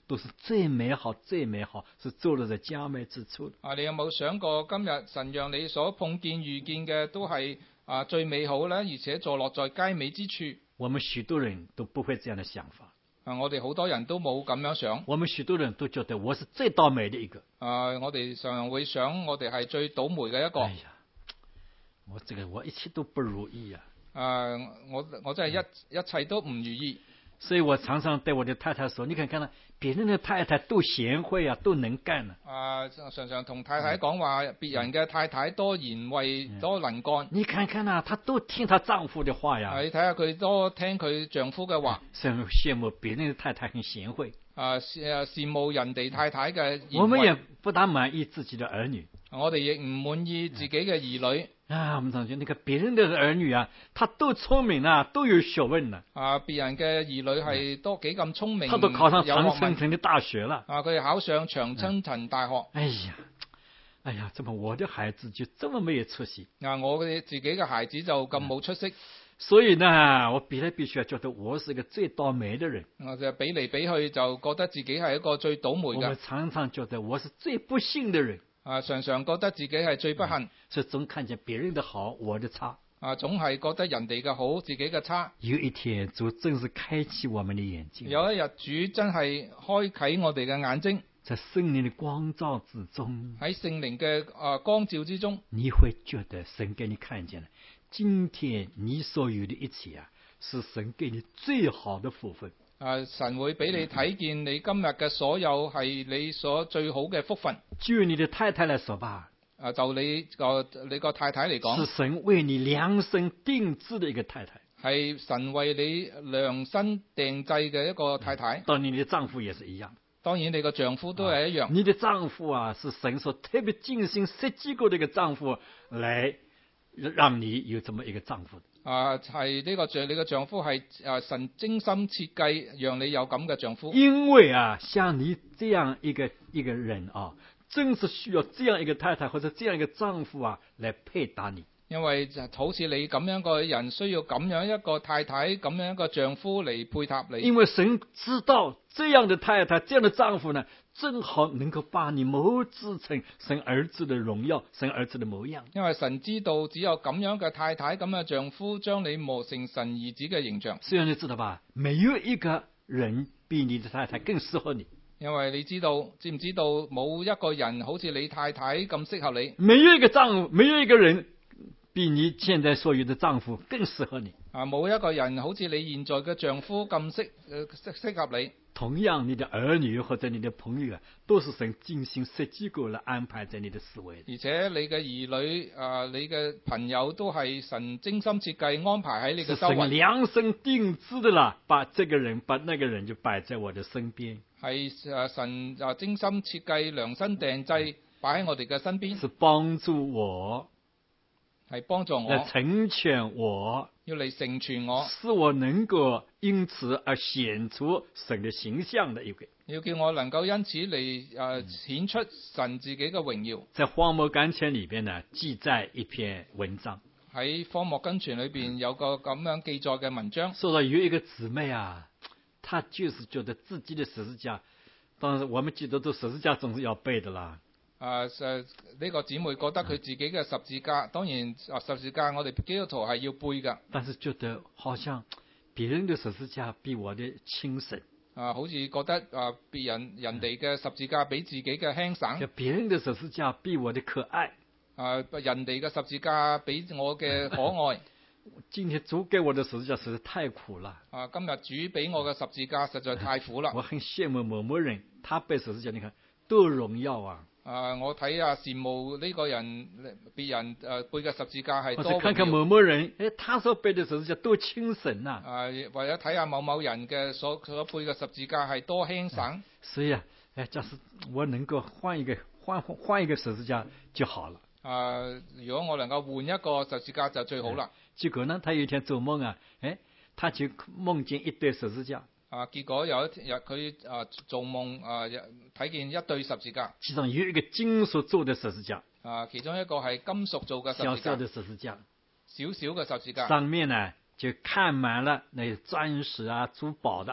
[SPEAKER 1] 都是最美好、最美好，是坐落在佳美之處的。
[SPEAKER 2] 啊，你有冇想過今日神讓你所碰見遇見嘅都係啊最美好咧，而且坐落在佳美之處？
[SPEAKER 1] 我們許多人都不會這樣的想法。
[SPEAKER 2] 啊，我哋好多人都冇咁樣想。
[SPEAKER 1] 我們許多人都覺得我是最倒霉的一個。
[SPEAKER 2] 啊，我哋常常會想我哋係最倒霉嘅一個。
[SPEAKER 1] 哎呀，我這個我一切都不如意啊！
[SPEAKER 2] 啊，我我真係一一切都唔如意。
[SPEAKER 1] 所以我常常對我的太太說：你看看啦，別人的太太都賢惠啊，都能幹啊。
[SPEAKER 2] 啊，常常同太太講話，別人嘅太太多賢惠，多能幹。
[SPEAKER 1] 你看看啦，她都聽她丈夫的話呀。
[SPEAKER 2] 你睇下佢多聽佢丈夫嘅話。
[SPEAKER 1] 所以羨慕別人的太太很賢惠。
[SPEAKER 2] 啊，羨羨慕人哋太太嘅賢惠。
[SPEAKER 1] 我們也不大滿意自己的兒女。
[SPEAKER 2] 我哋亦唔滿意自己嘅兒女。
[SPEAKER 1] 啊，我們同學，那個別人的兒女啊，他都聰明啊，都有學問啊。
[SPEAKER 2] 啊，別人嘅兒女係都幾咁聰明，
[SPEAKER 1] 他都考上長春藤的大學了。
[SPEAKER 2] 啊，佢哋考上長春藤大學。
[SPEAKER 1] 哎呀，哎呀，怎麼我的孩子就這麼沒有出息？
[SPEAKER 2] 啊，我嘅自己嘅孩子就咁冇出息。
[SPEAKER 1] 所以呢，我比來比去，覺得我是一個最倒霉的人。
[SPEAKER 2] 我就比嚟比去，就覺得自己係一個最倒霉嘅。
[SPEAKER 1] 我們常常覺得我是最不幸的人。
[SPEAKER 2] 啊，常常覺得自己係最不幸。
[SPEAKER 1] 嗯，所以總看見別人的好，我的差。
[SPEAKER 2] 啊，總係覺得人哋嘅好，自己嘅差。
[SPEAKER 1] 有一天，主真是開啟我們的眼睛。
[SPEAKER 2] 有一日，主真係開啟我哋嘅眼睛。
[SPEAKER 1] 在聖靈的光照之中，
[SPEAKER 2] 喺聖靈嘅啊光照之中，
[SPEAKER 1] 你會覺得神給你看見了。今天你所有的一切啊，是神給你最好的福分。
[SPEAKER 2] 啊！神會俾你睇見你今日嘅所有係你所最好嘅福分。
[SPEAKER 1] 就你的太太來說吧，
[SPEAKER 2] 啊，就你個你個太太嚟講，
[SPEAKER 1] 是神為你量身定制的一個太太，
[SPEAKER 2] 係神為你量身訂製嘅一個太太。
[SPEAKER 1] 當然你的丈夫也是一樣，
[SPEAKER 2] 當然你個丈夫都係一樣。
[SPEAKER 1] 啊，你的丈夫啊，是神所特別精心設計過的一個丈夫，來讓你有這麼一個丈夫。
[SPEAKER 2] 啊，係呢個丈，你嘅丈夫係啊神精心設計，讓你有咁嘅丈夫。
[SPEAKER 1] 因為啊，像你這樣一個一個人啊，真是需要這樣一個太太或者這樣一個丈夫啊，來配搭你。
[SPEAKER 2] 因為就好似你咁樣個人，需要咁樣一個太太，咁樣一個丈夫嚟配搭你。
[SPEAKER 1] 因為神知道這樣的太太、這樣的丈夫呢，正好能夠把你謀製成神兒子的榮耀、神兒子的模樣。
[SPEAKER 2] 因為神知道只有咁樣嘅太太、咁嘅丈夫，將你磨成神兒子嘅形象。
[SPEAKER 1] 雖然你知道吧，沒有一個人比你的太太更適合你。
[SPEAKER 2] 因為你知道，知唔知道冇一個人好似你太太咁適合你？
[SPEAKER 1] 沒有一個丈夫，沒有一個人比你現在所有的丈夫更適合你。
[SPEAKER 2] 啊，冇一個人好似你現在嘅丈夫咁適誒適適合你。
[SPEAKER 1] 同樣，你的兒女或者你的朋友啊，都是神精心設計過來安排在你的思維。
[SPEAKER 2] 而且你嘅兒女啊，你嘅朋友都係神精心設計安排喺你嘅周圍。
[SPEAKER 1] 是神量身定制的啦，把這個人把那個人就擺在我的身邊。
[SPEAKER 2] 係啊，神啊精心設計量身訂製擺喺我哋嘅身邊。
[SPEAKER 1] 是幫助我。
[SPEAKER 2] 係幫助我，
[SPEAKER 1] 來成全我，
[SPEAKER 2] 要嚟成全我，
[SPEAKER 1] 使我能夠因此而顯出神的形象的一個，
[SPEAKER 2] 要叫我能夠因此嚟誒顯出神自己嘅榮耀。
[SPEAKER 1] 在荒漠甘泉裏邊呢，記載一篇文章。
[SPEAKER 2] 喺荒漠甘泉裏邊有個咁樣記載嘅文章，
[SPEAKER 1] 說到有一個姊妹啊，她就是覺得自己的十字架，當然我們基督徒十字架總是要背的啦。
[SPEAKER 2] 啊，誒呢、這個姊妹覺得佢自己嘅十字架，當然啊十字架我哋基督徒係要背噶。
[SPEAKER 1] 但是覺得好像別人的十字架比我的輕省。
[SPEAKER 2] 啊，好似覺得啊別人人哋嘅十字架比自己嘅輕省。
[SPEAKER 1] 就別人的十字架比我的可愛。
[SPEAKER 2] 啊，人哋嘅十字架比我嘅可愛。
[SPEAKER 1] 今天主給我的十字架實在太苦了。
[SPEAKER 2] 啊，今日主俾我嘅十字架實在太苦啦。
[SPEAKER 1] 我很羨慕某某人，他背十字架，你看多榮耀啊！
[SPEAKER 2] 啊！我睇下羨慕呢個人，別人誒、呃、背嘅十字架係多榮耀。
[SPEAKER 1] 或者看看某某人，誒，他所背嘅十字架多輕省呐！
[SPEAKER 2] 啊，或者睇下某某人嘅所所背嘅十字架係多輕省。
[SPEAKER 1] 啊所以啊，誒，假使我能夠換一個換換一個十字架就好了。啊，
[SPEAKER 2] 如果我能夠換一個十字架就最好啦。
[SPEAKER 1] 結果呢，他有一天做夢啊，誒，他就夢見一對十字架。
[SPEAKER 2] 啊！結果有一日佢啊做夢啊睇見一對十字架，
[SPEAKER 1] 其中有一個金屬做的十字架，
[SPEAKER 2] 啊，其中一個係金屬做嘅十字架，
[SPEAKER 1] 小小的十字架，
[SPEAKER 2] 小小嘅十字架，
[SPEAKER 1] 上面呢就看滿了那些鑽石啊、珠寶的，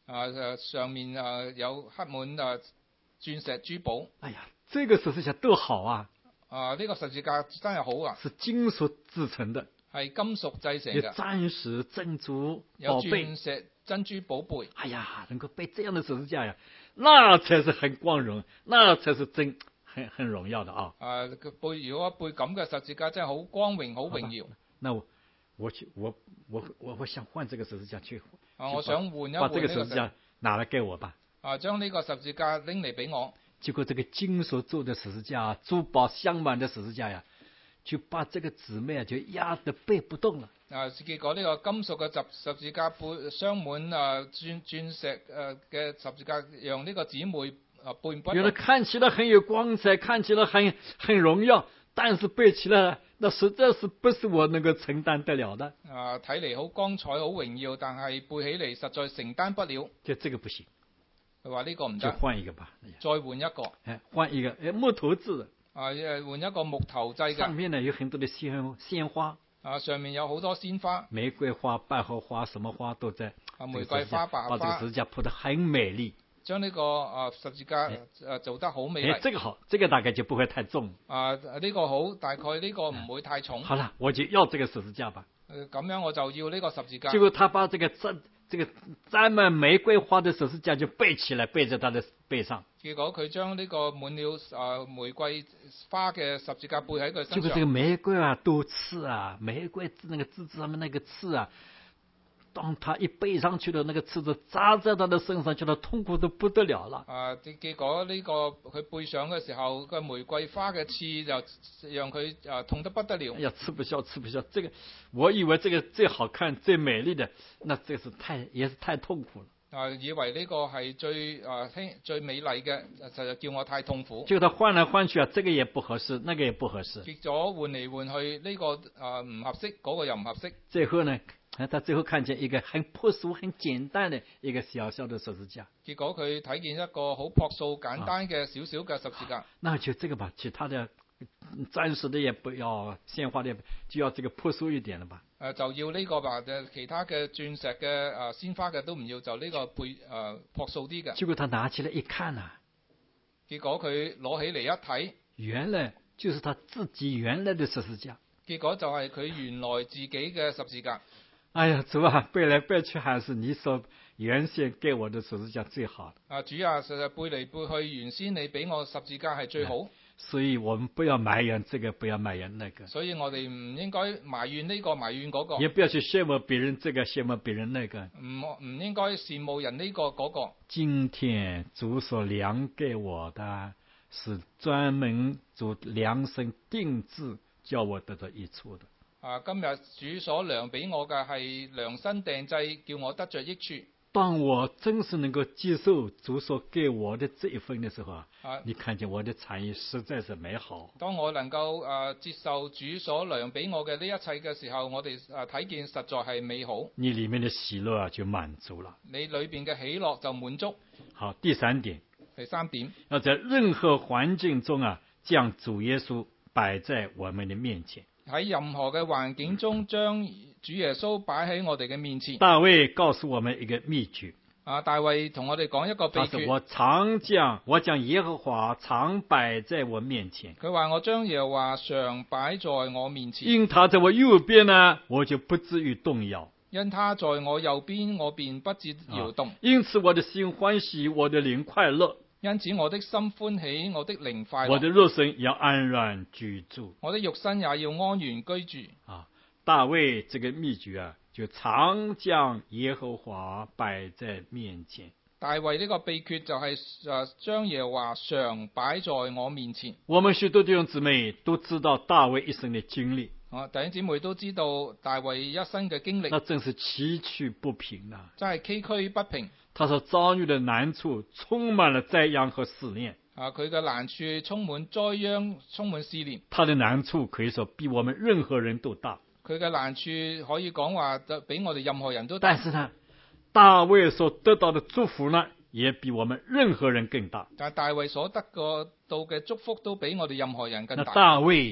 [SPEAKER 2] 啊，上面啊有刻滿啊鑽石珠寶。
[SPEAKER 1] 哎呀，這個十字架都好啊！
[SPEAKER 2] 啊，呢、這個十字架真係好啊！
[SPEAKER 1] 是金屬製成的，
[SPEAKER 2] 係金屬製成
[SPEAKER 1] 有
[SPEAKER 2] 嘅，
[SPEAKER 1] 鑽石、珍珠、
[SPEAKER 2] 有
[SPEAKER 1] 寶貝
[SPEAKER 2] 鑽石、珍珠寶貝。
[SPEAKER 1] 哎呀，能夠背這樣的十字架呀，那才是很光榮，那才是真很很榮耀的啊！
[SPEAKER 2] 啊，背如果背咁嘅十字架真係好光榮、好榮耀。
[SPEAKER 1] 那我我去我我我我想換這個十字架去。
[SPEAKER 2] 啊，我想換一
[SPEAKER 1] 把這個
[SPEAKER 2] 換呢
[SPEAKER 1] 十字架拿來給我吧。
[SPEAKER 2] 啊，將呢個十字架拎嚟俾我。
[SPEAKER 1] 結果這個金屬做的十字架，珠寶鑲滿的十字架呀，就把這個姊妹啊就壓得背不動了。
[SPEAKER 2] 啊，結果呢個金屬嘅十十字架背鑲滿啊鑽鑽石誒嘅十字架，讓呢個姊妹啊背不動。
[SPEAKER 1] 原來看起來很有光彩，看起來很很榮耀，但是背起來，那實在是不是我能夠承擔得了的。
[SPEAKER 2] 啊，睇嚟好光彩、好榮耀，但係背起嚟實在承擔不了。
[SPEAKER 1] 就這個不行。
[SPEAKER 2] 佢話呢個唔得，
[SPEAKER 1] 就換一個吧。
[SPEAKER 2] 再換一個。
[SPEAKER 1] 哎，換一個，哎，木頭製的。
[SPEAKER 2] 啊，誒換一個木頭製嘅。
[SPEAKER 1] 上面呢有很多的鮮鮮花。
[SPEAKER 2] 啊，上面有好多鮮花。
[SPEAKER 1] 玫瑰花、百合花，什麼花都在。
[SPEAKER 2] 啊，玫瑰花、百合花。
[SPEAKER 1] 把這個十字架鋪得很美麗。
[SPEAKER 2] 將呢個啊十字架誒做得好美麗。
[SPEAKER 1] 哎，這個好，這個大概就不會太重。
[SPEAKER 2] 啊，呢個好，大概呢個唔會太重。
[SPEAKER 1] 好了，我就要這個十字架吧。
[SPEAKER 2] 誒，咁樣我就要呢個十字架。
[SPEAKER 1] 結果他把這個這這個沾滿玫瑰花的十字架就背起來，背在他的背上。
[SPEAKER 2] 結果佢將呢個滿了啊玫瑰花嘅十字架背喺佢身上。
[SPEAKER 1] 結果這個玫瑰啊，多刺啊，玫瑰那個枝子上面那個刺啊，當他一背上去的那個刺子扎在他的身上，叫他痛苦得不得了了。
[SPEAKER 2] 啊，結果呢個佢背上嘅時候，個玫瑰花嘅刺就讓佢啊痛得不得了。
[SPEAKER 1] 哎呀，吃不消，吃不消。這個我以為這個最好看、最美麗的，那這是太也是太痛苦了。
[SPEAKER 2] 啊，以為呢個係最啊最美麗嘅，就叫我太痛苦。
[SPEAKER 1] 就他換來換去啊，這個也不合適，那個也不合適。
[SPEAKER 2] 結咗換嚟換去，呢、這個啊唔合適，嗰、那個又唔合適。
[SPEAKER 1] 最後呢，他最後看見一個很樸素、很簡單的一個小小的十字架。
[SPEAKER 2] 結果佢睇見一個好樸素、簡單嘅小小嘅十字架。
[SPEAKER 1] 那就這個吧，其他的鑽石的也不要，鮮花的也不就要這個樸素一點的吧。
[SPEAKER 2] 誒、呃、就要呢個吧，其他嘅鑽石嘅誒鮮花嘅都唔要，就呢個背誒樸素啲嘅。
[SPEAKER 1] 結果他拿起來一看啊，
[SPEAKER 2] 結果佢攞起嚟一睇，
[SPEAKER 1] 原來就是他自己原來的十字架。
[SPEAKER 2] 結果就係佢原來自己嘅十字架。
[SPEAKER 1] 哎呀，主啊，背來背去還是你所原先給我的十字架最好的。
[SPEAKER 2] 啊，主啊，實在背嚟背去，原先你俾我十字架係最好。
[SPEAKER 1] 所以我們不要埋怨這個，不要埋怨那個。
[SPEAKER 2] 所以我哋唔應該埋怨呢個，埋怨嗰個。
[SPEAKER 1] 也不要去羨慕別人這個，羨慕別人那個。
[SPEAKER 2] 唔唔應該羨慕人呢個嗰個。
[SPEAKER 1] 今天主所量給我的，是專門主量身定制，叫我得到益處的。
[SPEAKER 2] 啊，今日主所量俾我嘅係量身訂製，叫我得着益處。
[SPEAKER 1] 當我真是能夠接受主所給我的這一份的時候啊，
[SPEAKER 2] 啊
[SPEAKER 1] 你看見我的產業實在是美好。
[SPEAKER 2] 當我能夠誒、啊、接受主所量俾我嘅呢一切嘅時候，我哋誒睇見實在係美好。
[SPEAKER 1] 你裏面的喜樂啊就滿足了。
[SPEAKER 2] 你裏邊嘅喜樂就滿足。
[SPEAKER 1] 好，第三點。
[SPEAKER 2] 第三點，
[SPEAKER 1] 要在任何環境中啊，將主耶穌擺在我們的面前。
[SPEAKER 2] 喺任何嘅環境中，將主耶穌擺喺我哋嘅面前。
[SPEAKER 1] 大衛告訴我們一個秘訣。
[SPEAKER 2] 啊，大衛同我哋講一個秘訣。
[SPEAKER 1] 我常將我將耶和華常擺在我面前。
[SPEAKER 2] 佢話我將耶和華常擺在我面前。
[SPEAKER 1] 因他在我右邊呢，我就不至於動搖。
[SPEAKER 2] 因他在我右邊，我便不致搖動。
[SPEAKER 1] 啊、因此我的心歡喜，我的靈快樂。
[SPEAKER 2] 因此我的心歡喜，我的靈快樂。
[SPEAKER 1] 我的肉身要安然居住。
[SPEAKER 2] 我的肉身也要安然居住。
[SPEAKER 1] 啊，大衛這個秘訣啊，就常將耶和華擺在面前。
[SPEAKER 2] 大衛呢個秘訣就係誒將耶和華常擺在我面前。
[SPEAKER 1] 我們許多弟兄姊妹都知道大衛一生的經歷。
[SPEAKER 2] 啊，弟兄姊妹都知道大衛一生嘅經歷。
[SPEAKER 1] 那真是崎嶇不平啊！
[SPEAKER 2] 真係崎嶇不平。
[SPEAKER 1] 他所遭遇的難處充滿了災殃和試煉。
[SPEAKER 2] 啊，佢嘅難處充滿災殃，充滿試煉。
[SPEAKER 1] 他的難處可以說比我們任何人都大。
[SPEAKER 2] 佢嘅難處可以講話比我哋任何人都大。
[SPEAKER 1] 但是呢，大衛所得到的祝福呢，也比我們任何人更大。
[SPEAKER 2] 但係大衛所得過到嘅祝福都比我哋任何人更大。
[SPEAKER 1] 那大衛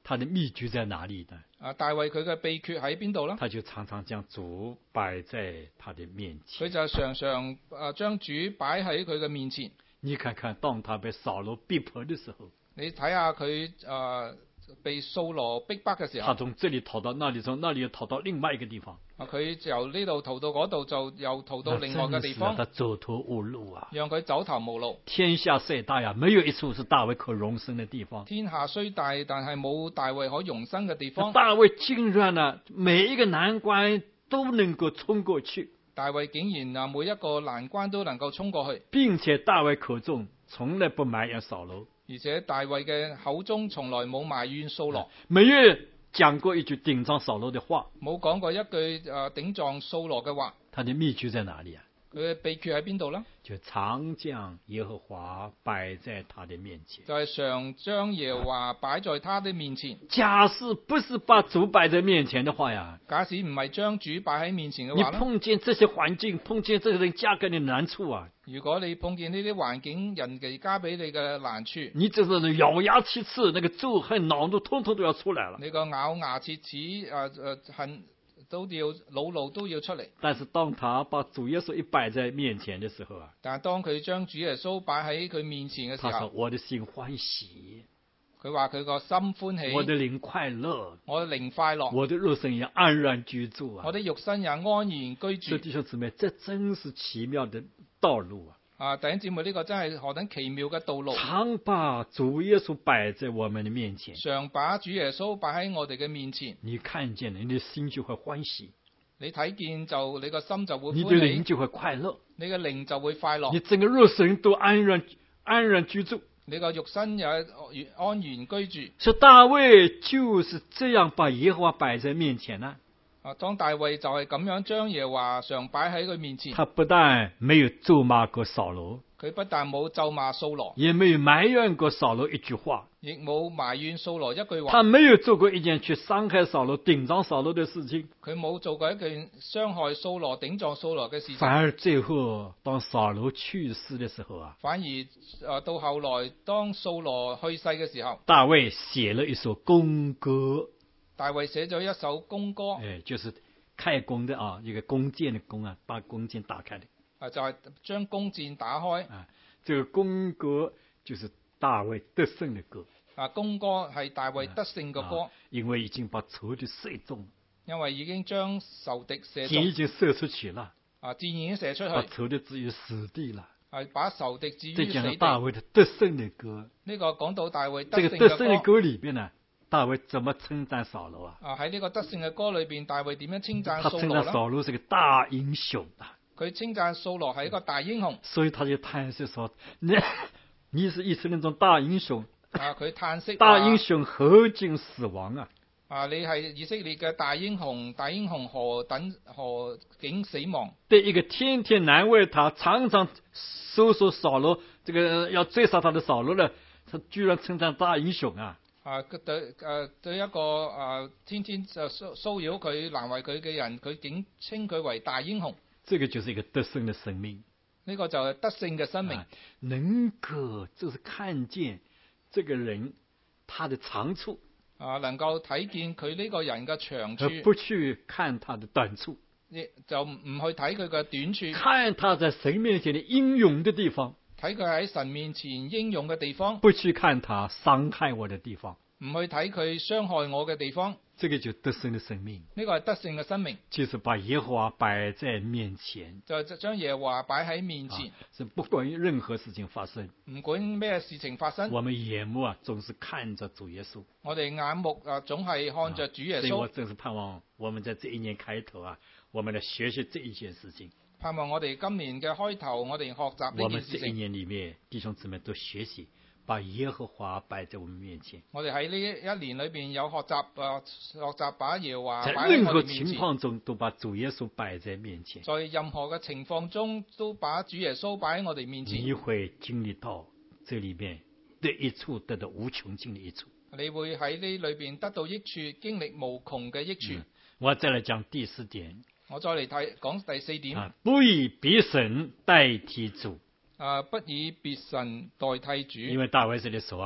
[SPEAKER 1] 他的秘訣在哪裡呢？
[SPEAKER 2] 啊，大衛佢嘅秘訣喺邊度呢？
[SPEAKER 1] 他就常常將主擺在他的面前。
[SPEAKER 2] 佢就常常啊將主擺喺佢嘅面前。
[SPEAKER 1] 你看看，當他被掃羅逼迫的時候，
[SPEAKER 2] 你睇下佢啊被掃羅逼迫嘅時候，
[SPEAKER 1] 他從這裡逃到那裡，從那裡又逃到另外一個地方。
[SPEAKER 2] 啊，佢由呢度逃到嗰度，就又逃到另外嘅地方。
[SPEAKER 1] 他走投無路啊！
[SPEAKER 2] 讓佢走投無路。
[SPEAKER 1] 天下雖大呀，沒有一處是大衛可容身的地方。
[SPEAKER 2] 天下雖大，但係冇大衛可容身嘅地方。
[SPEAKER 1] 大衛竟然呢，每一個難關都能夠衝過去。
[SPEAKER 2] 大衛竟然啊，每一個難關都能夠衝過去，
[SPEAKER 1] 並且大衛口中從來不埋怨掃羅，
[SPEAKER 2] 而且大衛嘅口中從來冇埋怨掃羅，
[SPEAKER 1] 沒有講過一句頂撞掃羅的話，
[SPEAKER 2] 冇講過一句誒頂撞掃羅嘅話。
[SPEAKER 1] 他的秘訣在哪裡啊？
[SPEAKER 2] 佢嘅秘訣喺邊度呢？
[SPEAKER 1] 就常將耶和華擺在他的面前，
[SPEAKER 2] 就係、是、常將耶和華擺在他的面前。
[SPEAKER 1] 假使不是把主擺在面前的話呀，
[SPEAKER 2] 假使唔係將主擺喺面前嘅話，
[SPEAKER 1] 你碰見這些環境，碰見這個人加給你難處啊，
[SPEAKER 2] 如果你碰見呢啲環境，人哋加俾你嘅難處，
[SPEAKER 1] 你就是咬牙切齒，那個咒恨惱怒通通都要出來了。
[SPEAKER 2] 你個咬牙切齒誒誒恨都要惱怒都要出嚟。
[SPEAKER 1] 但是當他把主耶穌一擺在面前的時候啊，
[SPEAKER 2] 但係當佢將主耶穌擺喺佢面前嘅時候，
[SPEAKER 1] 他說我的心歡喜，
[SPEAKER 2] 佢話佢個心歡喜，
[SPEAKER 1] 我的靈快樂，
[SPEAKER 2] 我的靈快樂，
[SPEAKER 1] 我的肉身也安然居住啊，
[SPEAKER 2] 我的肉身也安然居住。
[SPEAKER 1] 所以弟兄姊妹，這真是奇妙的道路啊！
[SPEAKER 2] 啊，弟兄姊妹，呢個真係何等奇妙嘅道路！
[SPEAKER 1] 常把主耶穌擺在我們的面前，
[SPEAKER 2] 常把主耶穌擺喺我哋嘅面前，
[SPEAKER 1] 你看見了，你的心就會歡喜，
[SPEAKER 2] 你睇見就你個心就會歡喜，
[SPEAKER 1] 你的靈就會快樂，
[SPEAKER 2] 你嘅靈就會快樂，
[SPEAKER 1] 你整個肉身都安然安然居住，
[SPEAKER 2] 你個肉身也安然居住。
[SPEAKER 1] 所以大衛就是這樣把耶和華擺在面前呢、啊。
[SPEAKER 2] 啊，當大衛就係咁樣將耶和華常擺喺佢面前。
[SPEAKER 1] 他不但沒有咒罵過掃羅，
[SPEAKER 2] 佢不但冇咒罵掃羅，
[SPEAKER 1] 也沒有埋怨過掃羅一句話，
[SPEAKER 2] 亦冇埋怨掃羅一句話。
[SPEAKER 1] 他沒有做過一件去傷害掃羅、頂撞掃羅的事情。
[SPEAKER 2] 佢冇做過一件傷害掃羅、頂撞掃羅嘅事情。
[SPEAKER 1] 反而最後當掃羅去世的時候啊，
[SPEAKER 2] 反而誒、呃、到後來當掃羅去世嘅時候，
[SPEAKER 1] 大衛寫了一首弓歌。
[SPEAKER 2] 大衛寫咗一首弓歌，
[SPEAKER 1] 誒，就是開弓的啊，一個弓箭的弓啊，把弓箭打開的
[SPEAKER 2] 啊，就係、是、將弓箭打開
[SPEAKER 1] 啊。這個弓歌就是大衛得勝的歌
[SPEAKER 2] 啊，弓歌係大衛得勝嘅歌、啊，
[SPEAKER 1] 因為已經把仇敵射中，
[SPEAKER 2] 因為已經將仇敵射中，
[SPEAKER 1] 箭已經射出去了
[SPEAKER 2] 啊，箭已經射出去，
[SPEAKER 1] 把仇敵置於死地了，
[SPEAKER 2] 係把仇敵置於死地。
[SPEAKER 1] 這講大衛的得勝的歌，
[SPEAKER 2] 呢、這個講到大衛得勝嘅歌。
[SPEAKER 1] 這個得勝的歌裏邊呢？大衛怎麼稱讚掃羅啊？
[SPEAKER 2] 啊，喺呢個得勝嘅歌裏邊，大衛點樣稱讚掃羅呢？
[SPEAKER 1] 他稱讚掃羅是個大英雄啊！
[SPEAKER 2] 佢稱讚掃羅係一個大英雄，
[SPEAKER 1] 所以他就嘆息說：你你是以色列中大英雄
[SPEAKER 2] 啊！佢嘆息，
[SPEAKER 1] 大英雄何竟死亡啊？
[SPEAKER 2] 啊！你係以色列嘅大英雄，大英雄何等何竟死亡？
[SPEAKER 1] 對一個天天難為他、常常搜索掃羅，這個要追殺他的掃羅呢，他居然稱讚大英雄啊！
[SPEAKER 2] 啊，對誒對一個啊天天就騷騷擾佢難為佢嘅人，佢竟稱佢為大英雄。
[SPEAKER 1] 這個就是一個得勝的生命。
[SPEAKER 2] 呢、這個就係得勝嘅生命。
[SPEAKER 1] 啊、能夠就是看見這個人他的長處
[SPEAKER 2] 啊，能夠睇見佢呢個人嘅長處，
[SPEAKER 1] 而不去看他的短處，
[SPEAKER 2] 亦就唔去睇佢嘅短處，
[SPEAKER 1] 看他在神面前的英勇的地方。
[SPEAKER 2] 睇佢喺神面前英勇嘅地方，
[SPEAKER 1] 不去看他傷害我的地方，
[SPEAKER 2] 唔去睇佢傷害我嘅地方，
[SPEAKER 1] 這個就得勝的生命。
[SPEAKER 2] 呢個係得勝嘅生命，
[SPEAKER 1] 就是把耶和華擺在面前，
[SPEAKER 2] 就將耶和華擺喺面前，
[SPEAKER 1] 是不管任何事情發生，
[SPEAKER 2] 唔管咩事情發生，
[SPEAKER 1] 我們眼目啊總是看着主耶穌，
[SPEAKER 2] 我哋眼目啊總係看着主耶穌。
[SPEAKER 1] 所以我真是盼望我們在這一年開頭啊，我們來學習這一件事情。
[SPEAKER 2] 盼望我哋今年嘅開頭，我哋學習呢件事情。
[SPEAKER 1] 我們這一年裏面，弟兄姊妹都學習把耶和華擺在我們面前。
[SPEAKER 2] 我哋喺呢一年裏邊有學習啊，學習把耶和華
[SPEAKER 1] 在
[SPEAKER 2] 擺喺
[SPEAKER 1] 任何
[SPEAKER 2] 我哋面前。
[SPEAKER 1] 情況中都把主耶穌擺在面前。
[SPEAKER 2] 在任何嘅情況中都把主耶穌擺喺我哋面前。
[SPEAKER 1] 你會經歷到這裏面得益處，得到無窮盡的益處。
[SPEAKER 2] 你會喺呢裏邊得到益處，經歷無窮嘅益處。
[SPEAKER 1] 嗯、我再來講第四點。
[SPEAKER 2] 我再嚟睇講第四點。
[SPEAKER 1] 啊，不以別神代替主。
[SPEAKER 2] 啊，不以別神代替主。
[SPEAKER 1] 因為大衛這裏說啊，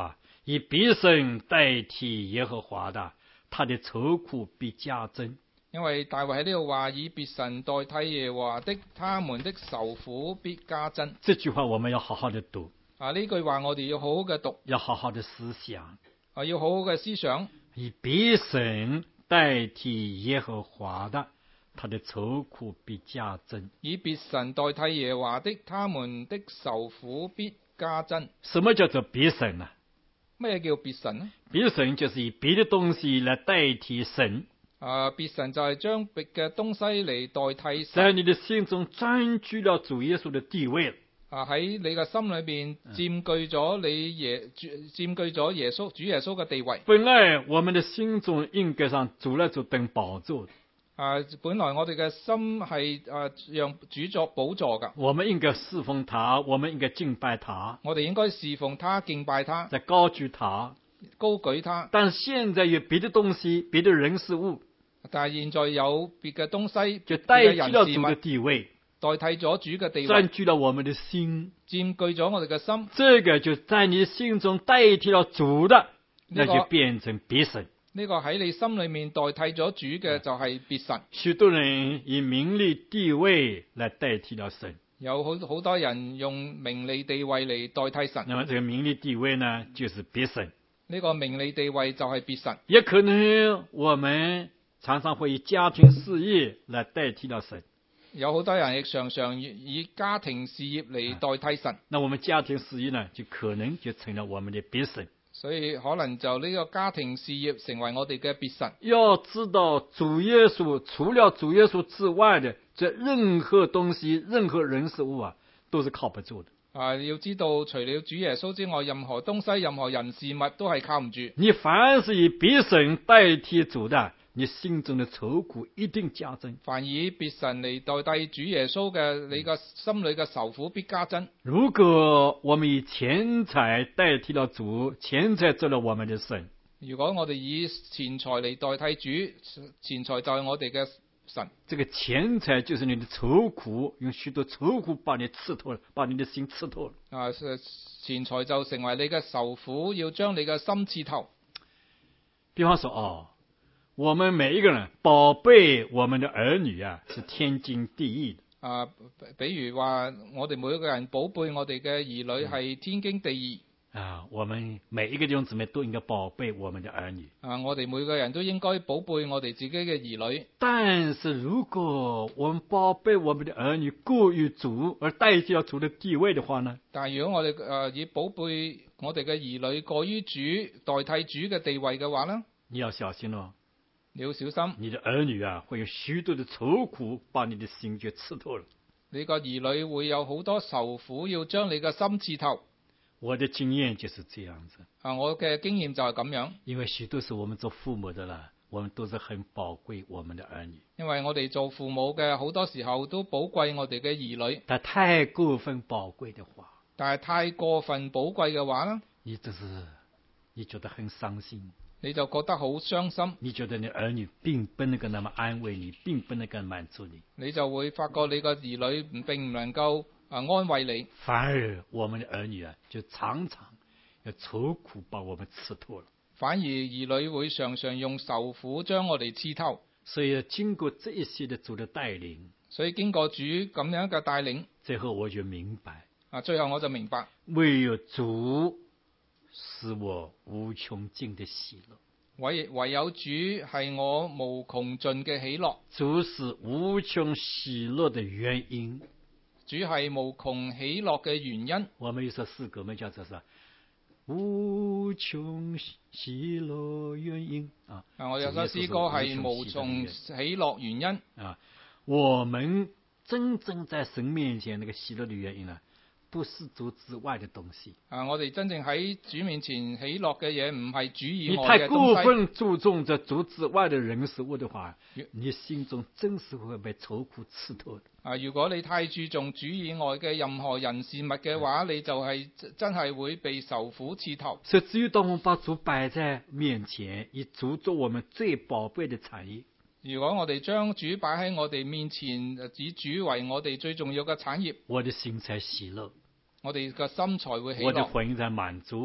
[SPEAKER 1] 以別神代替耶和華的，他的愁苦必加增。
[SPEAKER 2] 因為大衛喺呢度話，以別神代替耶和華的，他們的愁苦必加增。
[SPEAKER 1] 這句話我們要好好的讀。
[SPEAKER 2] 啊，呢句話我哋要好好嘅讀，
[SPEAKER 1] 要好好的思想。
[SPEAKER 2] 啊，要好好嘅思想。
[SPEAKER 1] 以別神代替耶和華的，他的愁苦必加增。
[SPEAKER 2] 以別神代替耶和華的，他們的愁苦必加增。
[SPEAKER 1] 什麼叫做別神呢？
[SPEAKER 2] 咩叫別神呢？
[SPEAKER 1] 別神就是以別的東西來代替神。
[SPEAKER 2] 啊，別神就係將別嘅東西嚟代替神。
[SPEAKER 1] 在你的心中佔據了主耶穌的地位。
[SPEAKER 2] 啊，喺你嘅心裏邊佔據咗你耶佔據咗耶穌主耶穌嘅地位。
[SPEAKER 1] 本來我們的心中應該上主來做等寶座。
[SPEAKER 2] 啊，本來我哋嘅心係啊讓主作寶座噶。
[SPEAKER 1] 我們應該侍奉他，我們應該敬拜他。
[SPEAKER 2] 我哋應該侍奉他、敬拜他，
[SPEAKER 1] 再高舉他、
[SPEAKER 2] 高舉他。
[SPEAKER 1] 但現在有別的東西、別的人事物，
[SPEAKER 2] 但係現在有別嘅東西，
[SPEAKER 1] 就代替了主嘅地位，
[SPEAKER 2] 代替咗主嘅地位，
[SPEAKER 1] 佔據了我們的心，
[SPEAKER 2] 佔據咗我哋嘅心。
[SPEAKER 1] 這個就在你心中代替了主的，那就變成別神。
[SPEAKER 2] 呢個喺你心裏面代替咗主嘅就係別神。
[SPEAKER 1] 許多人以名利地位來代替了神，
[SPEAKER 2] 有好好多人用名利地位嚟代替神。
[SPEAKER 1] 那麼這個名利地位呢，就是別神。
[SPEAKER 2] 呢個名利地位就係別神。
[SPEAKER 1] 也可能我們常常會以家庭事業來代替了神。
[SPEAKER 2] 有好多人亦常常以家庭事業嚟代替神。
[SPEAKER 1] 那我們家庭事業呢，就可能就成了我們的別神。
[SPEAKER 2] 所以可能就呢個家庭事業成為我哋嘅別神。
[SPEAKER 1] 要知道主耶穌，除了主耶穌之外的這任何東西、任何人事物啊，都是靠不住的。
[SPEAKER 2] 啊，要知道除了主耶穌之外，任何東西、任何人事物都係靠唔住。
[SPEAKER 1] 你凡是以別神代替主的，你心中的愁苦一定加增。
[SPEAKER 2] 凡以別神嚟代替主耶穌嘅，你個心裏嘅愁苦必加增。
[SPEAKER 1] 如果我們以錢財代替了主，錢財做了我們的神。
[SPEAKER 2] 如果我哋以錢財嚟代替主，錢財就係我哋嘅神。
[SPEAKER 1] 這個錢財就是你的愁苦，用許多愁苦把你刺透了，把你的心刺透了。
[SPEAKER 2] 啊，錢財就成為你嘅愁苦，要將你嘅心刺透。
[SPEAKER 1] 比方說哦。我們每一個人寶貝我們的兒女啊，是天經地義的。
[SPEAKER 2] 啊，比如話我哋每一個人寶貝我哋嘅兒女係天經地義。
[SPEAKER 1] 啊，我們每一個弟兄姊妹都應該寶貝我們的兒女。
[SPEAKER 2] 啊，我哋每個人都應該寶貝我哋自己嘅兒女。
[SPEAKER 1] 但是如果我們寶貝我們的兒女過於主而代替了主的地位的話呢？
[SPEAKER 2] 但係如果我哋誒、呃、以寶貝我哋嘅兒女過於主代替主嘅地位嘅話呢？
[SPEAKER 1] 你要小心咯。
[SPEAKER 2] 你要小心，
[SPEAKER 1] 你的兒女啊，會有許多的愁苦，把你的心就刺透了。
[SPEAKER 2] 你個兒女會有好多愁苦，要將你嘅心刺透。
[SPEAKER 1] 我的經驗就是這樣子。
[SPEAKER 2] 啊，我嘅經驗就係咁樣。
[SPEAKER 1] 因為許多時候我們做父母的啦，我們都是很寶貴我們的兒女。
[SPEAKER 2] 因為我哋做父母嘅好多時候都寶貴我哋嘅兒女。
[SPEAKER 1] 但太過分寶貴的話，
[SPEAKER 2] 但係太過分寶貴嘅話呢？
[SPEAKER 1] 你就是你覺得很傷心。
[SPEAKER 2] 你就覺得好傷心，
[SPEAKER 1] 你覺得你兒女並不能夠那麼安慰你，並不能夠滿足你，
[SPEAKER 2] 你就會發覺你個兒女並唔能夠啊安慰你，
[SPEAKER 1] 反而我們的兒女啊，就常常要愁苦把我們刺透了。
[SPEAKER 2] 反而兒女會常常用愁苦將我哋刺透。
[SPEAKER 1] 所以經過這一些的主的帶領，
[SPEAKER 2] 所以經過主咁樣嘅帶領，
[SPEAKER 1] 最後我就明白
[SPEAKER 2] 啊，最後我就明白，
[SPEAKER 1] 唯有主使我無窮盡的喜樂，
[SPEAKER 2] 唯唯有主係我無窮盡嘅喜樂。
[SPEAKER 1] 主是無窮喜樂的原因，
[SPEAKER 2] 主係無窮喜樂嘅原因。
[SPEAKER 1] 我們有首詩歌，我們叫做啥？無窮喜樂原因啊！
[SPEAKER 2] 啊，我有首詩歌係無窮喜樂原因
[SPEAKER 1] 啊。我們真正在神面前那個喜樂的原因呢，不是主之外的東西。
[SPEAKER 2] 啊，我哋真正喺主面前喜樂嘅嘢，唔係主以外嘅東西。
[SPEAKER 1] 你太過分注重這主之外的人事物的話，你心中真是會被愁苦刺透的。
[SPEAKER 2] 啊，如果你太注重主以外嘅任何人事物嘅話，你就係真係會被愁苦刺透。
[SPEAKER 1] 所以只有當我們把主擺在面前，以主做我們最寶貝的產業。
[SPEAKER 2] 如果我哋將主擺喺我哋面前，以主為我哋最重要嘅產業，
[SPEAKER 1] 我的心才喜樂，
[SPEAKER 2] 我哋嘅心才會喜樂，
[SPEAKER 1] 我的魂才滿足，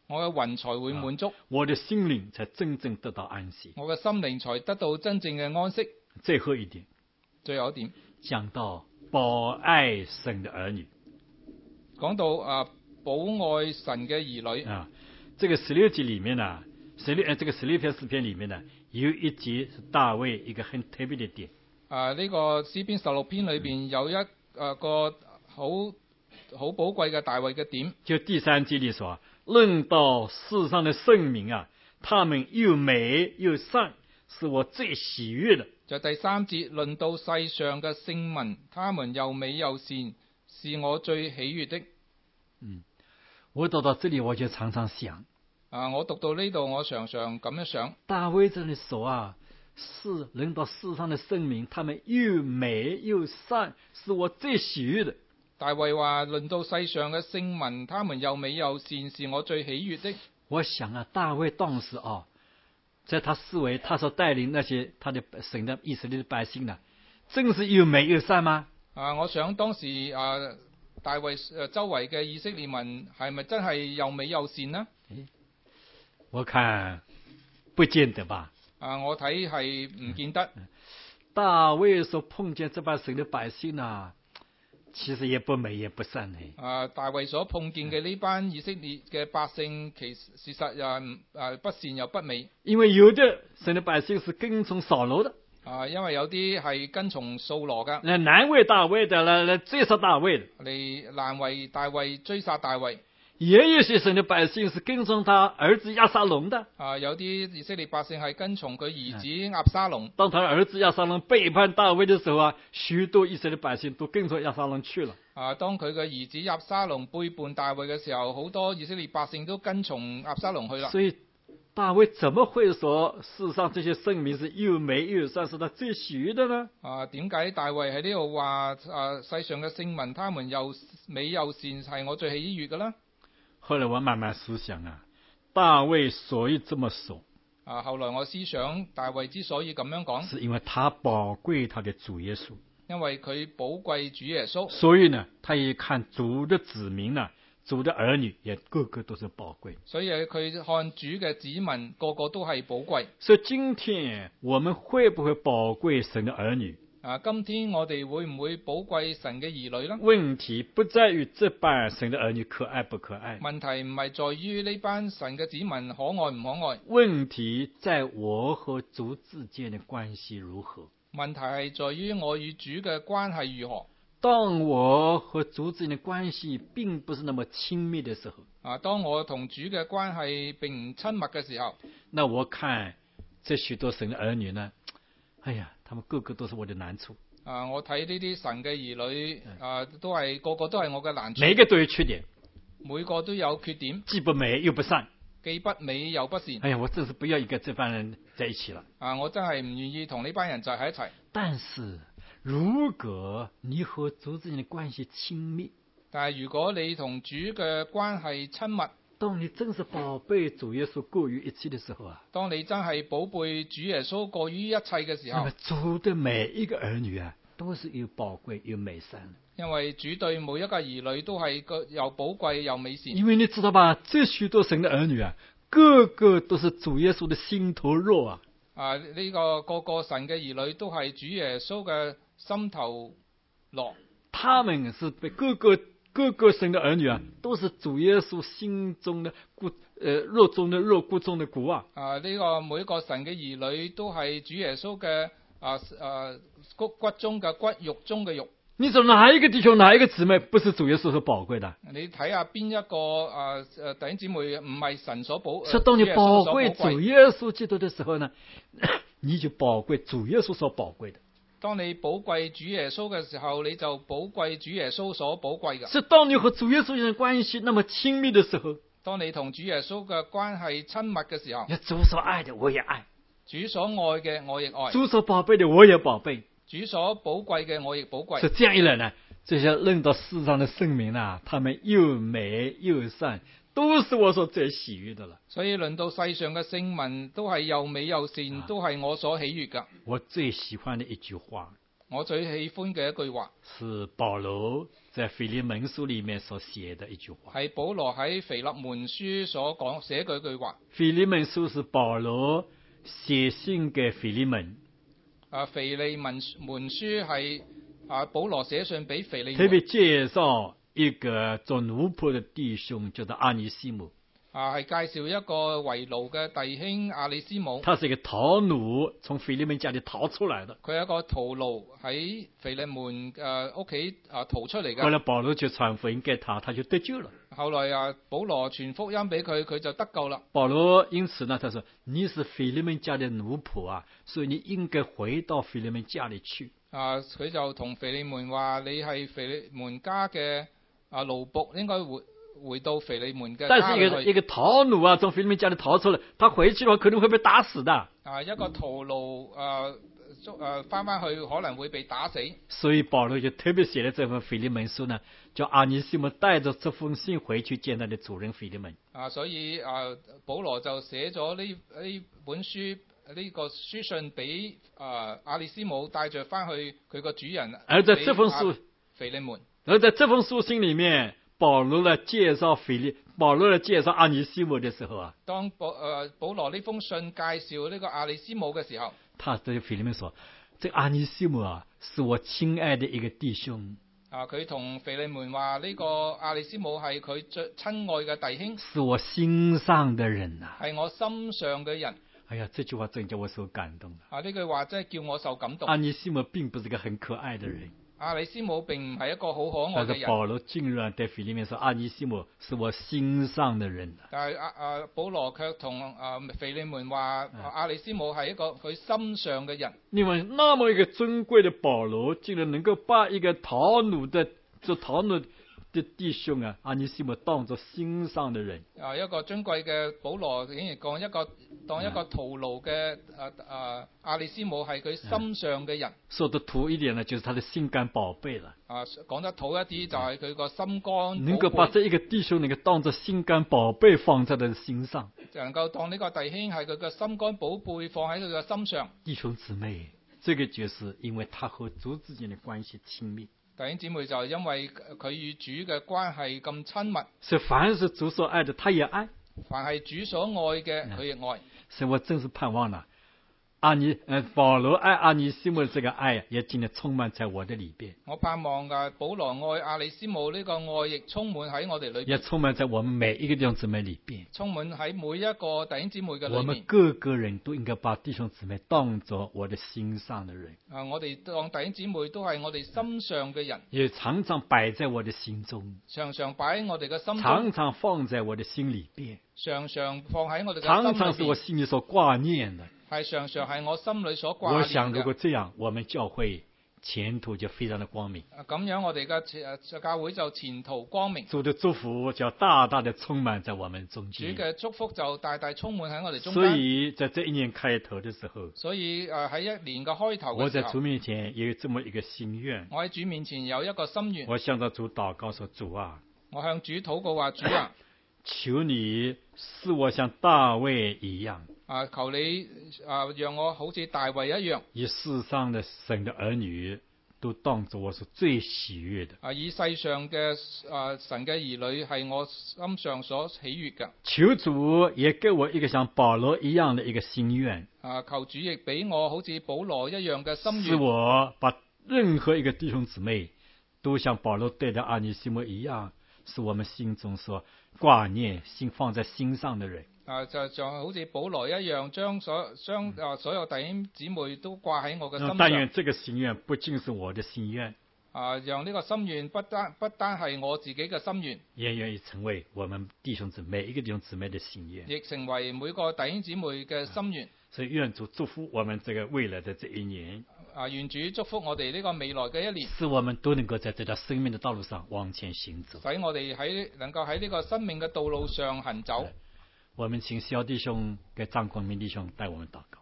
[SPEAKER 2] 我嘅魂才會滿足，
[SPEAKER 1] 啊、我的心靈才真正得到安息，
[SPEAKER 2] 我嘅心靈才得到真正嘅安息。
[SPEAKER 1] 最後一點，
[SPEAKER 2] 最後一點，
[SPEAKER 1] 講到寶愛神的兒女，
[SPEAKER 2] 講到啊寶愛神嘅兒女
[SPEAKER 1] 啊，這個十六節裏面呢，十六誒，這個十六篇詩篇裏面呢，有一節是大衛一個很特別的點。
[SPEAKER 2] 啊，呢、這個詩篇十六篇裏邊有一誒、啊、個好好寶貴嘅大衛嘅點，
[SPEAKER 1] 就第三節裏說，論到世上的聖民啊，他們又美又善，是我最喜悅的。
[SPEAKER 2] 就第三節論到世上嘅聖民，他們又美又善，是我最喜悅的。
[SPEAKER 1] 嗯，我讀到這裏我就常常想，
[SPEAKER 2] 啊，我讀到呢度我常常咁樣想，
[SPEAKER 1] 大衛這裏說啊，是論到世上的聖民，他們又美又善，是我最喜悅的。
[SPEAKER 2] 大衛話論到世上嘅聖民，他們又美又善，是我最喜悅的。
[SPEAKER 1] 我想啊，大衛當時啊，在他思維，他所帶領那些他的神的以色列的百姓呢，真是又美又善嗎？
[SPEAKER 2] 啊，我想當時啊，大衛誒周圍嘅以色列民係咪真係又美又善呢？
[SPEAKER 1] 我看不見得吧。
[SPEAKER 2] 啊，我睇係唔見得。
[SPEAKER 1] 大衛所碰見這班神的百姓啊，其實也不美也不善呢。
[SPEAKER 2] 啊，大衛所碰見嘅呢班以色列嘅百姓，其實事實又誒不善又不美。
[SPEAKER 1] 因為有的神的百姓是跟從掃羅的。
[SPEAKER 2] 啊，因為有啲係跟從掃羅噶，
[SPEAKER 1] 來難為大衛的，來來追殺大衛的，
[SPEAKER 2] 嚟難為大衛追殺大衛。
[SPEAKER 1] 也有些神的百姓是跟從他兒子押沙龍的。
[SPEAKER 2] 啊，有啲以色列百姓係跟從佢兒子押沙龍。
[SPEAKER 1] 當他兒子押沙龍背叛大衛的時候啊，許多以色列百姓都跟從押沙龍去了。
[SPEAKER 2] 啊，當佢嘅兒子押沙龍背叛大衛嘅時候，好多以色列百姓都跟從押沙龍去啦。
[SPEAKER 1] 所以大衛怎麼會說世上這些聖民是又美又善，是他最喜悅的呢？
[SPEAKER 2] 啊，點解大衛喺呢度話啊世上嘅聖民，他們又美又善，係我最喜悅嘅呢？
[SPEAKER 1] 後來我慢慢思想啊，大衛所以這麼說
[SPEAKER 2] 啊，後來我思想大衛之所以咁樣講，
[SPEAKER 1] 是因為他寶貴他的主耶穌，
[SPEAKER 2] 因為佢寶貴主耶穌，
[SPEAKER 1] 所以呢，他也看主的子民啊，主的兒女也個個都是寶貴，
[SPEAKER 2] 所以佢看主嘅子民個個都係寶貴。
[SPEAKER 1] 所以今天我們會不會寶貴神的兒女？
[SPEAKER 2] 啊，今天我哋會唔會寶貴神嘅兒女呢？
[SPEAKER 1] 問題不在於這班神的兒女可愛不可愛，
[SPEAKER 2] 問題唔係在於呢班神嘅子民可愛唔可愛，
[SPEAKER 1] 問題在我和主之間的關係如何。
[SPEAKER 2] 問題係在於我與主嘅關係如何。
[SPEAKER 1] 當我和主之間的關係並不是那麼親密的時候，
[SPEAKER 2] 啊，當我同主嘅關係並唔親密嘅時候，
[SPEAKER 1] 那我看這許多神的兒女呢，哎呀，他們個個都是我的難處。
[SPEAKER 2] 啊，我睇呢啲神嘅兒女，啊，都係個個都係我嘅難處。
[SPEAKER 1] 每個都有缺點，
[SPEAKER 2] 每個都有缺點，
[SPEAKER 1] 既不美又不善，
[SPEAKER 2] 既不美又不善。
[SPEAKER 1] 哎呀，我真是不要與這班人在一起了。
[SPEAKER 2] 啊，我真係唔願意同呢班人就喺一齊。
[SPEAKER 1] 但是如果你和主之間的關係親密，
[SPEAKER 2] 但係如果你同主嘅關係親密，
[SPEAKER 1] 當你真是寶貝主耶穌過於一切的時候啊，
[SPEAKER 2] 當你真係寶貝主耶穌過於一切嘅時候，
[SPEAKER 1] 那麼主的每一個兒女啊，都是又寶貴又美善。
[SPEAKER 2] 因為主對每一個兒女都係個又寶貴又美善。
[SPEAKER 1] 因為你知道吧，這許多神的兒女啊，個個都是主耶穌的心頭肉啊。
[SPEAKER 2] 啊，呢、這個個個神嘅兒女都係主耶穌嘅心頭肉。他們
[SPEAKER 1] 是被各個各個神的兒女啊，都是主耶穌心中的骨，呃，肉中的肉，骨中的骨啊。
[SPEAKER 2] 啊，呢、這個每一個神嘅兒女都係主耶穌嘅啊啊骨骨中嘅骨，肉中嘅肉。
[SPEAKER 1] 你說哪一個弟兄，哪一個姊妹不是主耶穌所寶貴的？
[SPEAKER 2] 你睇下邊一個啊誒弟兄姊妹唔係神所寶？
[SPEAKER 1] 所以當你寶貴主耶穌基督的時候呢，你就寶貴主耶穌所寶貴的。
[SPEAKER 2] 當你寶貴主耶穌嘅時候，你就寶貴主耶穌所寶貴嘅。
[SPEAKER 1] 是當你和主耶穌嘅關係那麼親密的時候，
[SPEAKER 2] 當你同主耶穌嘅關係親密嘅時候，
[SPEAKER 1] 主所愛的我也愛，
[SPEAKER 2] 主所愛嘅我亦愛，
[SPEAKER 1] 主所寶貝的我也寶貝，
[SPEAKER 2] 主所寶貴嘅我亦寶貴。
[SPEAKER 1] 是這樣一來呢，這些論到世上的聖民啊，他們又美又善，都是我所最喜悅的了。
[SPEAKER 2] 所以論到世上嘅聖民，都係又美又善，啊、都係我所喜悅噶。
[SPEAKER 1] 我最喜歡的一句話，
[SPEAKER 2] 我最喜歡嘅一句話，
[SPEAKER 1] 是保羅在腓利門書裏面所寫的一句話。
[SPEAKER 2] 係保羅喺腓立門書所講寫嘅一句話。
[SPEAKER 1] 腓利門書是保羅寫信給腓利門。
[SPEAKER 2] 啊，腓利門門書係啊保羅寫信俾腓利門，
[SPEAKER 1] 特別介紹一個做奴僕的弟兄，叫做阿尼西姆。
[SPEAKER 2] 啊，係介紹一個為奴嘅弟兄阿里斯姆。
[SPEAKER 1] 他是一個逃奴，從腓利門家裏逃出來的。
[SPEAKER 2] 佢係一個逃奴喺腓利門誒屋企啊逃出嚟嘅。
[SPEAKER 1] 後來保羅就傳福音給他，他就得救了。
[SPEAKER 2] 後來啊，保羅傳福音俾佢，佢就得救啦。
[SPEAKER 1] 保羅因此呢，他說：你是腓利門家的奴僕啊，所以你應該回到腓利門家裏去。
[SPEAKER 2] 啊，佢就同腓利門話：你係腓利門家嘅啊奴僕，應該回。回到腓利門嘅家裏去。
[SPEAKER 1] 但是一個一個逃奴啊，從腓利門家裏逃出來，他回去的話可能會被打死的。
[SPEAKER 2] 啊，一個逃奴啊，誒翻翻去可能會被打死。
[SPEAKER 1] 所以保羅就特別寫了這份腓利門書呢，叫阿尼西姆帶着這封信回去見他的主人腓利門。
[SPEAKER 2] 啊，所以啊，保羅就寫咗呢呢本書呢、這個書信俾啊阿里斯姆帶着翻去佢個主人。
[SPEAKER 1] 而在這封書
[SPEAKER 2] 腓利門，
[SPEAKER 1] 而在這封書信裏面。保羅來介紹腓利，保羅來介紹阿尼西姆的時候啊，
[SPEAKER 2] 當保呃保羅呢封信介紹呢個阿里斯姆嘅時候，
[SPEAKER 1] 他對腓利門說：這個阿尼西姆啊，是我親愛的一個弟兄。
[SPEAKER 2] 啊，佢同腓利門話呢個阿里斯姆係佢最親愛嘅弟兄，
[SPEAKER 1] 是我心上的人啊，
[SPEAKER 2] 係我心上嘅人。
[SPEAKER 1] 哎呀，這句話真叫我受感動
[SPEAKER 2] 啊，呢句話真係叫我受感動。
[SPEAKER 1] 阿尼西姆並不是個很可愛的人。
[SPEAKER 2] 阿里斯姆並唔係一個好可愛嘅人。
[SPEAKER 1] 但是保羅竟然對腓利門說：阿尼西姆是我心上的人。
[SPEAKER 2] 但係阿阿保羅卻同阿腓利門話：阿里斯姆係一個佢心上嘅人。
[SPEAKER 1] 另外，那麼一個尊貴的保羅，竟然能夠把一個逃奴的做逃奴的弟兄啊，阿尼西姆當作心上的人。
[SPEAKER 2] 啊，一個尊貴嘅保羅竟然講一個當一個徒奴嘅啊啊阿里斯姆係佢心上嘅人。
[SPEAKER 1] 說得土一點呢，就是他的心肝寶貝了。
[SPEAKER 2] 啊，講得土一啲就係佢個心肝。
[SPEAKER 1] 能夠把這一個弟兄能夠當作心肝寶貝放在他的心上，
[SPEAKER 2] 能夠當呢個弟兄係佢嘅心肝寶貝放喺佢嘅心上。
[SPEAKER 1] 弟兄姊妹，這個就是因為他和主之間的關係親密。
[SPEAKER 2] 弟兄姊妹就係因為佢與主嘅關係咁親密，
[SPEAKER 1] 所以凡是主所愛的，他也愛；
[SPEAKER 2] 凡係主所愛嘅，佢亦愛。
[SPEAKER 1] 所以我真是盼望了，阿尼，呃，保羅愛阿尼西姆的這個愛，也今天充滿在我的裏邊。
[SPEAKER 2] 我盼望嘅保羅愛阿里斯姆呢個愛，亦充滿喺我哋裏邊，
[SPEAKER 1] 也充滿在我們每一個弟兄姊妹裏邊，
[SPEAKER 2] 充滿喺每一個弟兄姊妹嘅裏面。
[SPEAKER 1] 我們各個人都應該把弟兄姊妹當作我的心上的人。
[SPEAKER 2] 啊，我哋當弟兄姊妹都係我哋心上嘅人，
[SPEAKER 1] 也常常擺在我的心中，
[SPEAKER 2] 常常擺喺我哋嘅心中，
[SPEAKER 1] 常常放在我的心裏邊，
[SPEAKER 2] 常常放喺我哋嘅心裏邊，
[SPEAKER 1] 常常是我心裏所掛念的。
[SPEAKER 2] 係常常係我心裏所掛念嘅。
[SPEAKER 1] 我想如果這樣，我們教會前途就非常的光明。
[SPEAKER 2] 咁樣我哋嘅教會就前途光明。
[SPEAKER 1] 主的祝福就大大的充滿在我們中間。
[SPEAKER 2] 主嘅祝福就大大充滿喺我哋中間。
[SPEAKER 1] 所以在這一年開頭的時候，
[SPEAKER 2] 所以誒喺一年嘅開頭嘅時候，
[SPEAKER 1] 我在主面前也有這麼一個心願。
[SPEAKER 2] 我喺主面前有一個心願。
[SPEAKER 1] 我向着主禱告說：主啊，
[SPEAKER 2] 我向主禱告話：主啊，
[SPEAKER 1] 求你使我像大衛一樣。
[SPEAKER 2] 啊！求你啊，讓我好似大衛一樣，
[SPEAKER 1] 以世上的神的兒女都當作我是最喜悅的。
[SPEAKER 2] 啊！以世上嘅啊神嘅兒女係我心上所喜悅嘅。
[SPEAKER 1] 求主也給我一個像保羅一樣的一個心願。
[SPEAKER 2] 啊！求主亦俾我好似保羅一樣嘅心願。
[SPEAKER 1] 使我把任何一個弟兄姊妹都像保羅對待阿尼西姆一樣，是我們心中所掛念、心放在心上的人。
[SPEAKER 2] 啊，就就好似保羅一樣，將所將啊所有弟兄姊妹都掛喺我嘅心上。
[SPEAKER 1] 但願這個心願不僅是我的心願，
[SPEAKER 2] 啊，讓呢個心願不單不單係我自己嘅心願，
[SPEAKER 1] 也願意成為我們弟兄姊妹每一個弟兄姊妹的心願，
[SPEAKER 2] 亦成為每個弟兄姊妹嘅心願。
[SPEAKER 1] 所以願主祝福我們這個未來的這一年。
[SPEAKER 2] 啊，願主祝福我哋呢個未來嘅一年，
[SPEAKER 1] 使我們都能夠在這條生命的道路上往前行走，
[SPEAKER 2] 使我哋喺能夠喺呢個生命嘅道路上行走。
[SPEAKER 1] 我們請小弟兄跟張光明弟兄帶我們禱告。